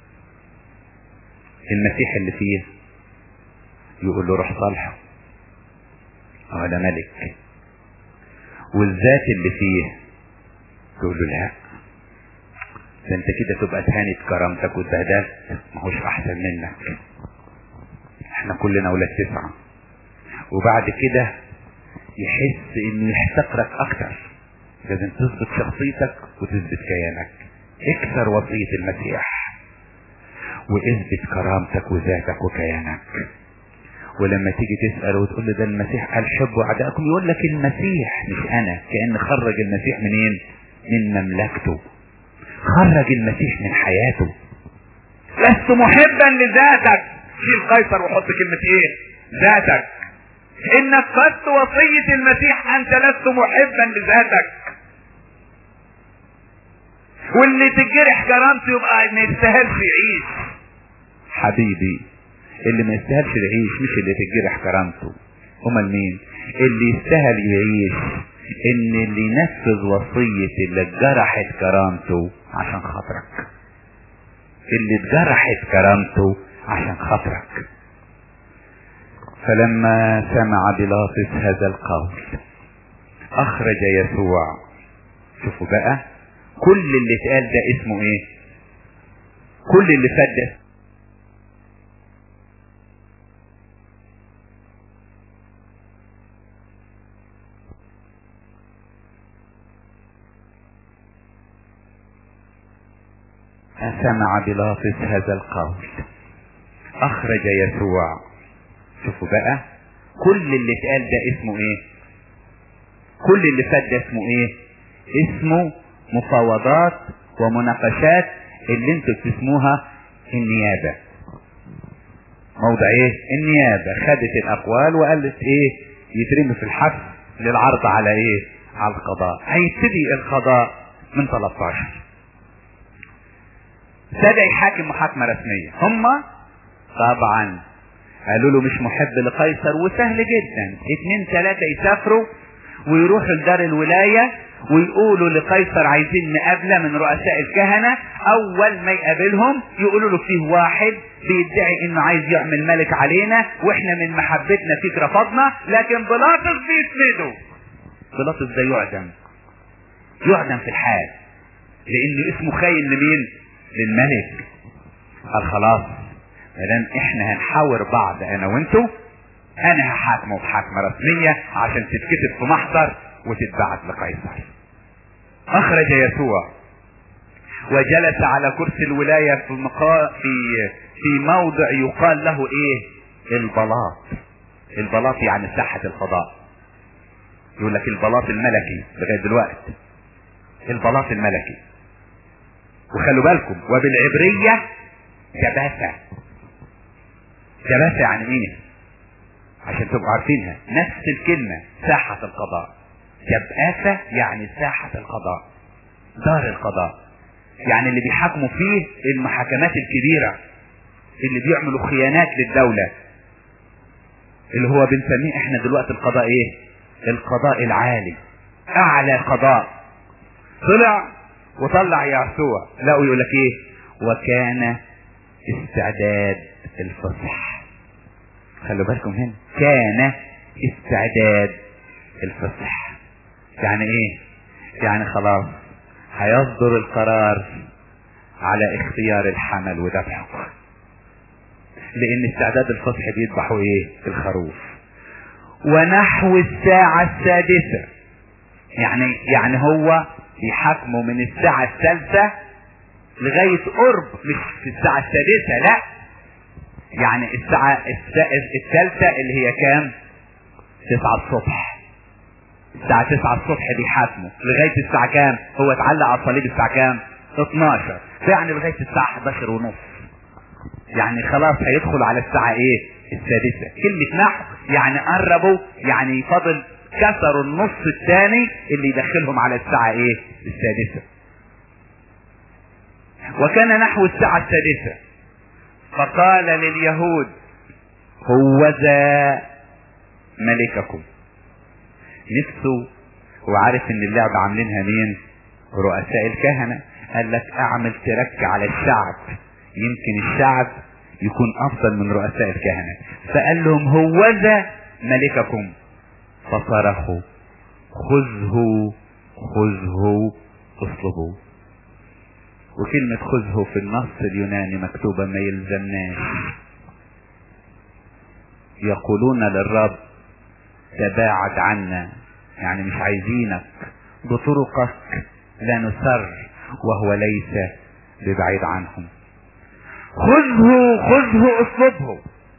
المسيح اللي فيه يقول له روح صالحه، اه ده ملك. والذات اللي فيه تقول له لا، ده انت كده تبقى تهانت كرامتك واتبهدلت، ما هوش احسن منك، احنا كلنا ولاد تسعة. وبعد كده يحس انه يحتقرك اكتر. لازم تثبت شخصيتك وتثبت كيانك. اكسر وصية المسيح واثبت كرامتك وذاتك وكيانك. ولما تيجي تسأل وتقول له ده المسيح قال حبوا اعدائكم، يقول لك المسيح مش انا، كأن خرج المسيح منين؟ من مملكته. خرج المسيح من حياته. لست محبا لذاتك، شيل قيصر وحط كلمة ايه؟ ذاتك. ان نفذت وصية المسيح انت لست محبا لذاتك. واللي تجرح كرامته يبقى ما يستاهلش يعيش. حبيبي اللي ما يستاهلش يعيش مش اللي تجرح كرامته، امال مين؟ اللي يستاهل يعيش ان اللي ينفذ وصية اللي اتجرحت كرامته عشان خاطرك، اللي اتجرحت كرامته عشان خاطرك. فلما سمع بيلاطس هذا القول اخرج يسوع. شوفوا بقى كل اللي اتقال ده اسمه ايه؟ كل اللي فات ده سمع بيلاطس هذا القول اخرج يسوع. شوفوا بقى كل اللي اتقال ده اسمه ايه؟ كل اللي فات ده اسمه ايه؟ اسمه مفاوضات ومناقشات اللي انتوا بتسموها النيابة. موضع ايه؟ النيابة خدت الاقوال وقالت ايه؟ يترمي في الحبس للعرض على ايه؟ على القضاء. هيبتدي القضاء من ثلاثة عشر. ابتدى يحاكم محاكمة رسمية. هما طبعا قالوا له مش محب لقيصر، وسهل جدا اتنين تلاتة يسافروا ويروحوا لدار الولاية ويقولوا لقيصر عايزين نقابله من رؤساء الكهنة. اول ما يقابلهم يقولوا له فيه واحد بيدعي انه عايز يعمل ملك علينا واحنا من محبتنا فيك رفضنا، لكن بيلاطس بيسنده. بيلاطس ده يعدم، يعدم في الحال لانه اسمه خاين لمين؟ للملك. قال خلاص مادام احنا هنحاور بعض انا وانتو، انا هحاكمه بحاكمة رسمية عشان تتكتب في محضر وتتبعت لقيصر. اخرج يسوع وجلس على كرسي الولاية في مقا... في في موضع يقال له ايه؟ البلاط. البلاط يعني ساحة القضاء. يقول لك البلاط الملكي لغاية دلوقتي، البلاط الملكي. وخلوا بالكم وبالعبرية جباسة. جباسة يعني ايه؟ عشان تبقوا عارفينها نفس الكلمة ساحة القضاء. جباسة يعني ساحة القضاء، دار القضاء، يعني اللي بيحاكموا فيه المحاكمات الكبيرة، اللي بيعملوا خيانات للدولة، اللي هو بنسميه احنا دلوقتي القضاء ايه؟ القضاء العالي، اعلى قضاء. طلع وطلع يسوع لقوا يقول لك ايه؟ وكان استعداد الفصح. خلوا بالكم هنا كان استعداد الفصح. يعني ايه؟ يعني خلاص هيصدر القرار على اختيار الحمل وذبحه، لان استعداد الفصح بيذبحوا ايه؟ الخروف. ونحو الساعة السادسة، يعني يعني هو بيحاكموا من الساعة الثالثة لغاية قرب، مش في الساعة السادسة، لا، يعني الساعة الثالثة اللي هي كام؟ تسعة الصبح. الساعة تسعة الصبح بيحاكموا لغاية الساعة كام؟ هو اتعلق على الصليب الساعة كام؟ اتناشر، يعني لغاية الساعة احداشر ونص، يعني خلاص هيدخل على الساعة ايه؟ السادسة. كلمة نحو يعني قربوا، يعني فاضل كسروا النص الثاني اللي يدخلهم على الساعة ايه؟ السادسة. وكان نحو الساعة السادسة فقال لليهود هوذا ملككم. نفسه وعارف ان اللعبة عاملينها مين؟ رؤساء الكهنة. قال لك اعمل ترك على الشعب، يمكن الشعب يكون افضل من رؤساء الكهنة. فقال لهم هوذا ملككم. فصرخوا خذه خذه اصلبوه. وكلمة خذه في النص اليوناني مكتوبة ما يلزمناش. يقولون للرب تباعد عنا، يعني مش عايزينك، بطرقك لا نسر، وهو ليس ببعيد عنهم. خذه خذه اصلبه.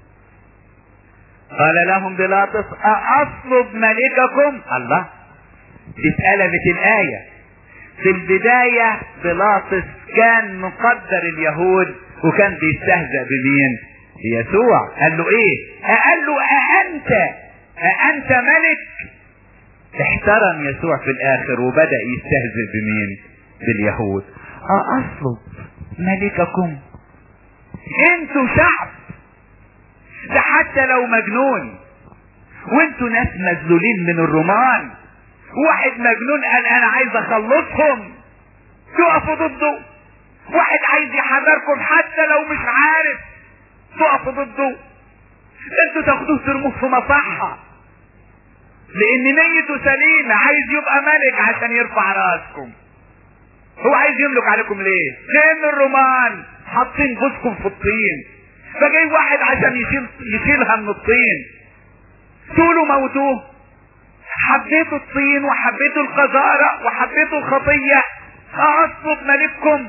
قال لهم بيلاطس أأصلب ملككم؟ الله، اتقلبت الآية. في البداية بيلاطس كان مقدر اليهود وكان بيستهزأ بمين؟ يسوع. قال له ايه؟ قال له أأنت أأنت ملك؟ احترم يسوع في الاخر وبدأ يستهزئ بمين؟ باليهود. أأصلب ملككم؟ انتوا شعب، ده حتى لو مجنون وانتوا ناس مذلولين من الرومان، واحد مجنون قال انا عايز اخلصهم تقفوا ضده، واحد عايز يحرركم حتى لو مش عارف تقفوا ضده، انتوا تاخدوه ترموه في مصحة لان نيته سليمة، عايز يبقى ملك عشان يرفع راسكم. هو عايز يملك عليكم ليه؟ لان الرومان حاطين بوسكم في الطين، فجاي واحد عشان يشيل يشيلها من الطين تقولوا موتوه. حبيتوا الطين وحبيتوا القذارة وحبيتوا الخطية، اطلب ملككم.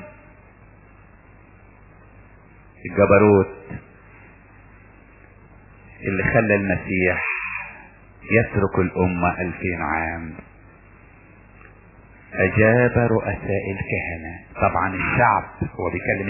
الجبروت اللي خلى المسيح يترك الامة الفين عام. اجاب رؤساء الكهنة، طبعا الشعب هو بيكلم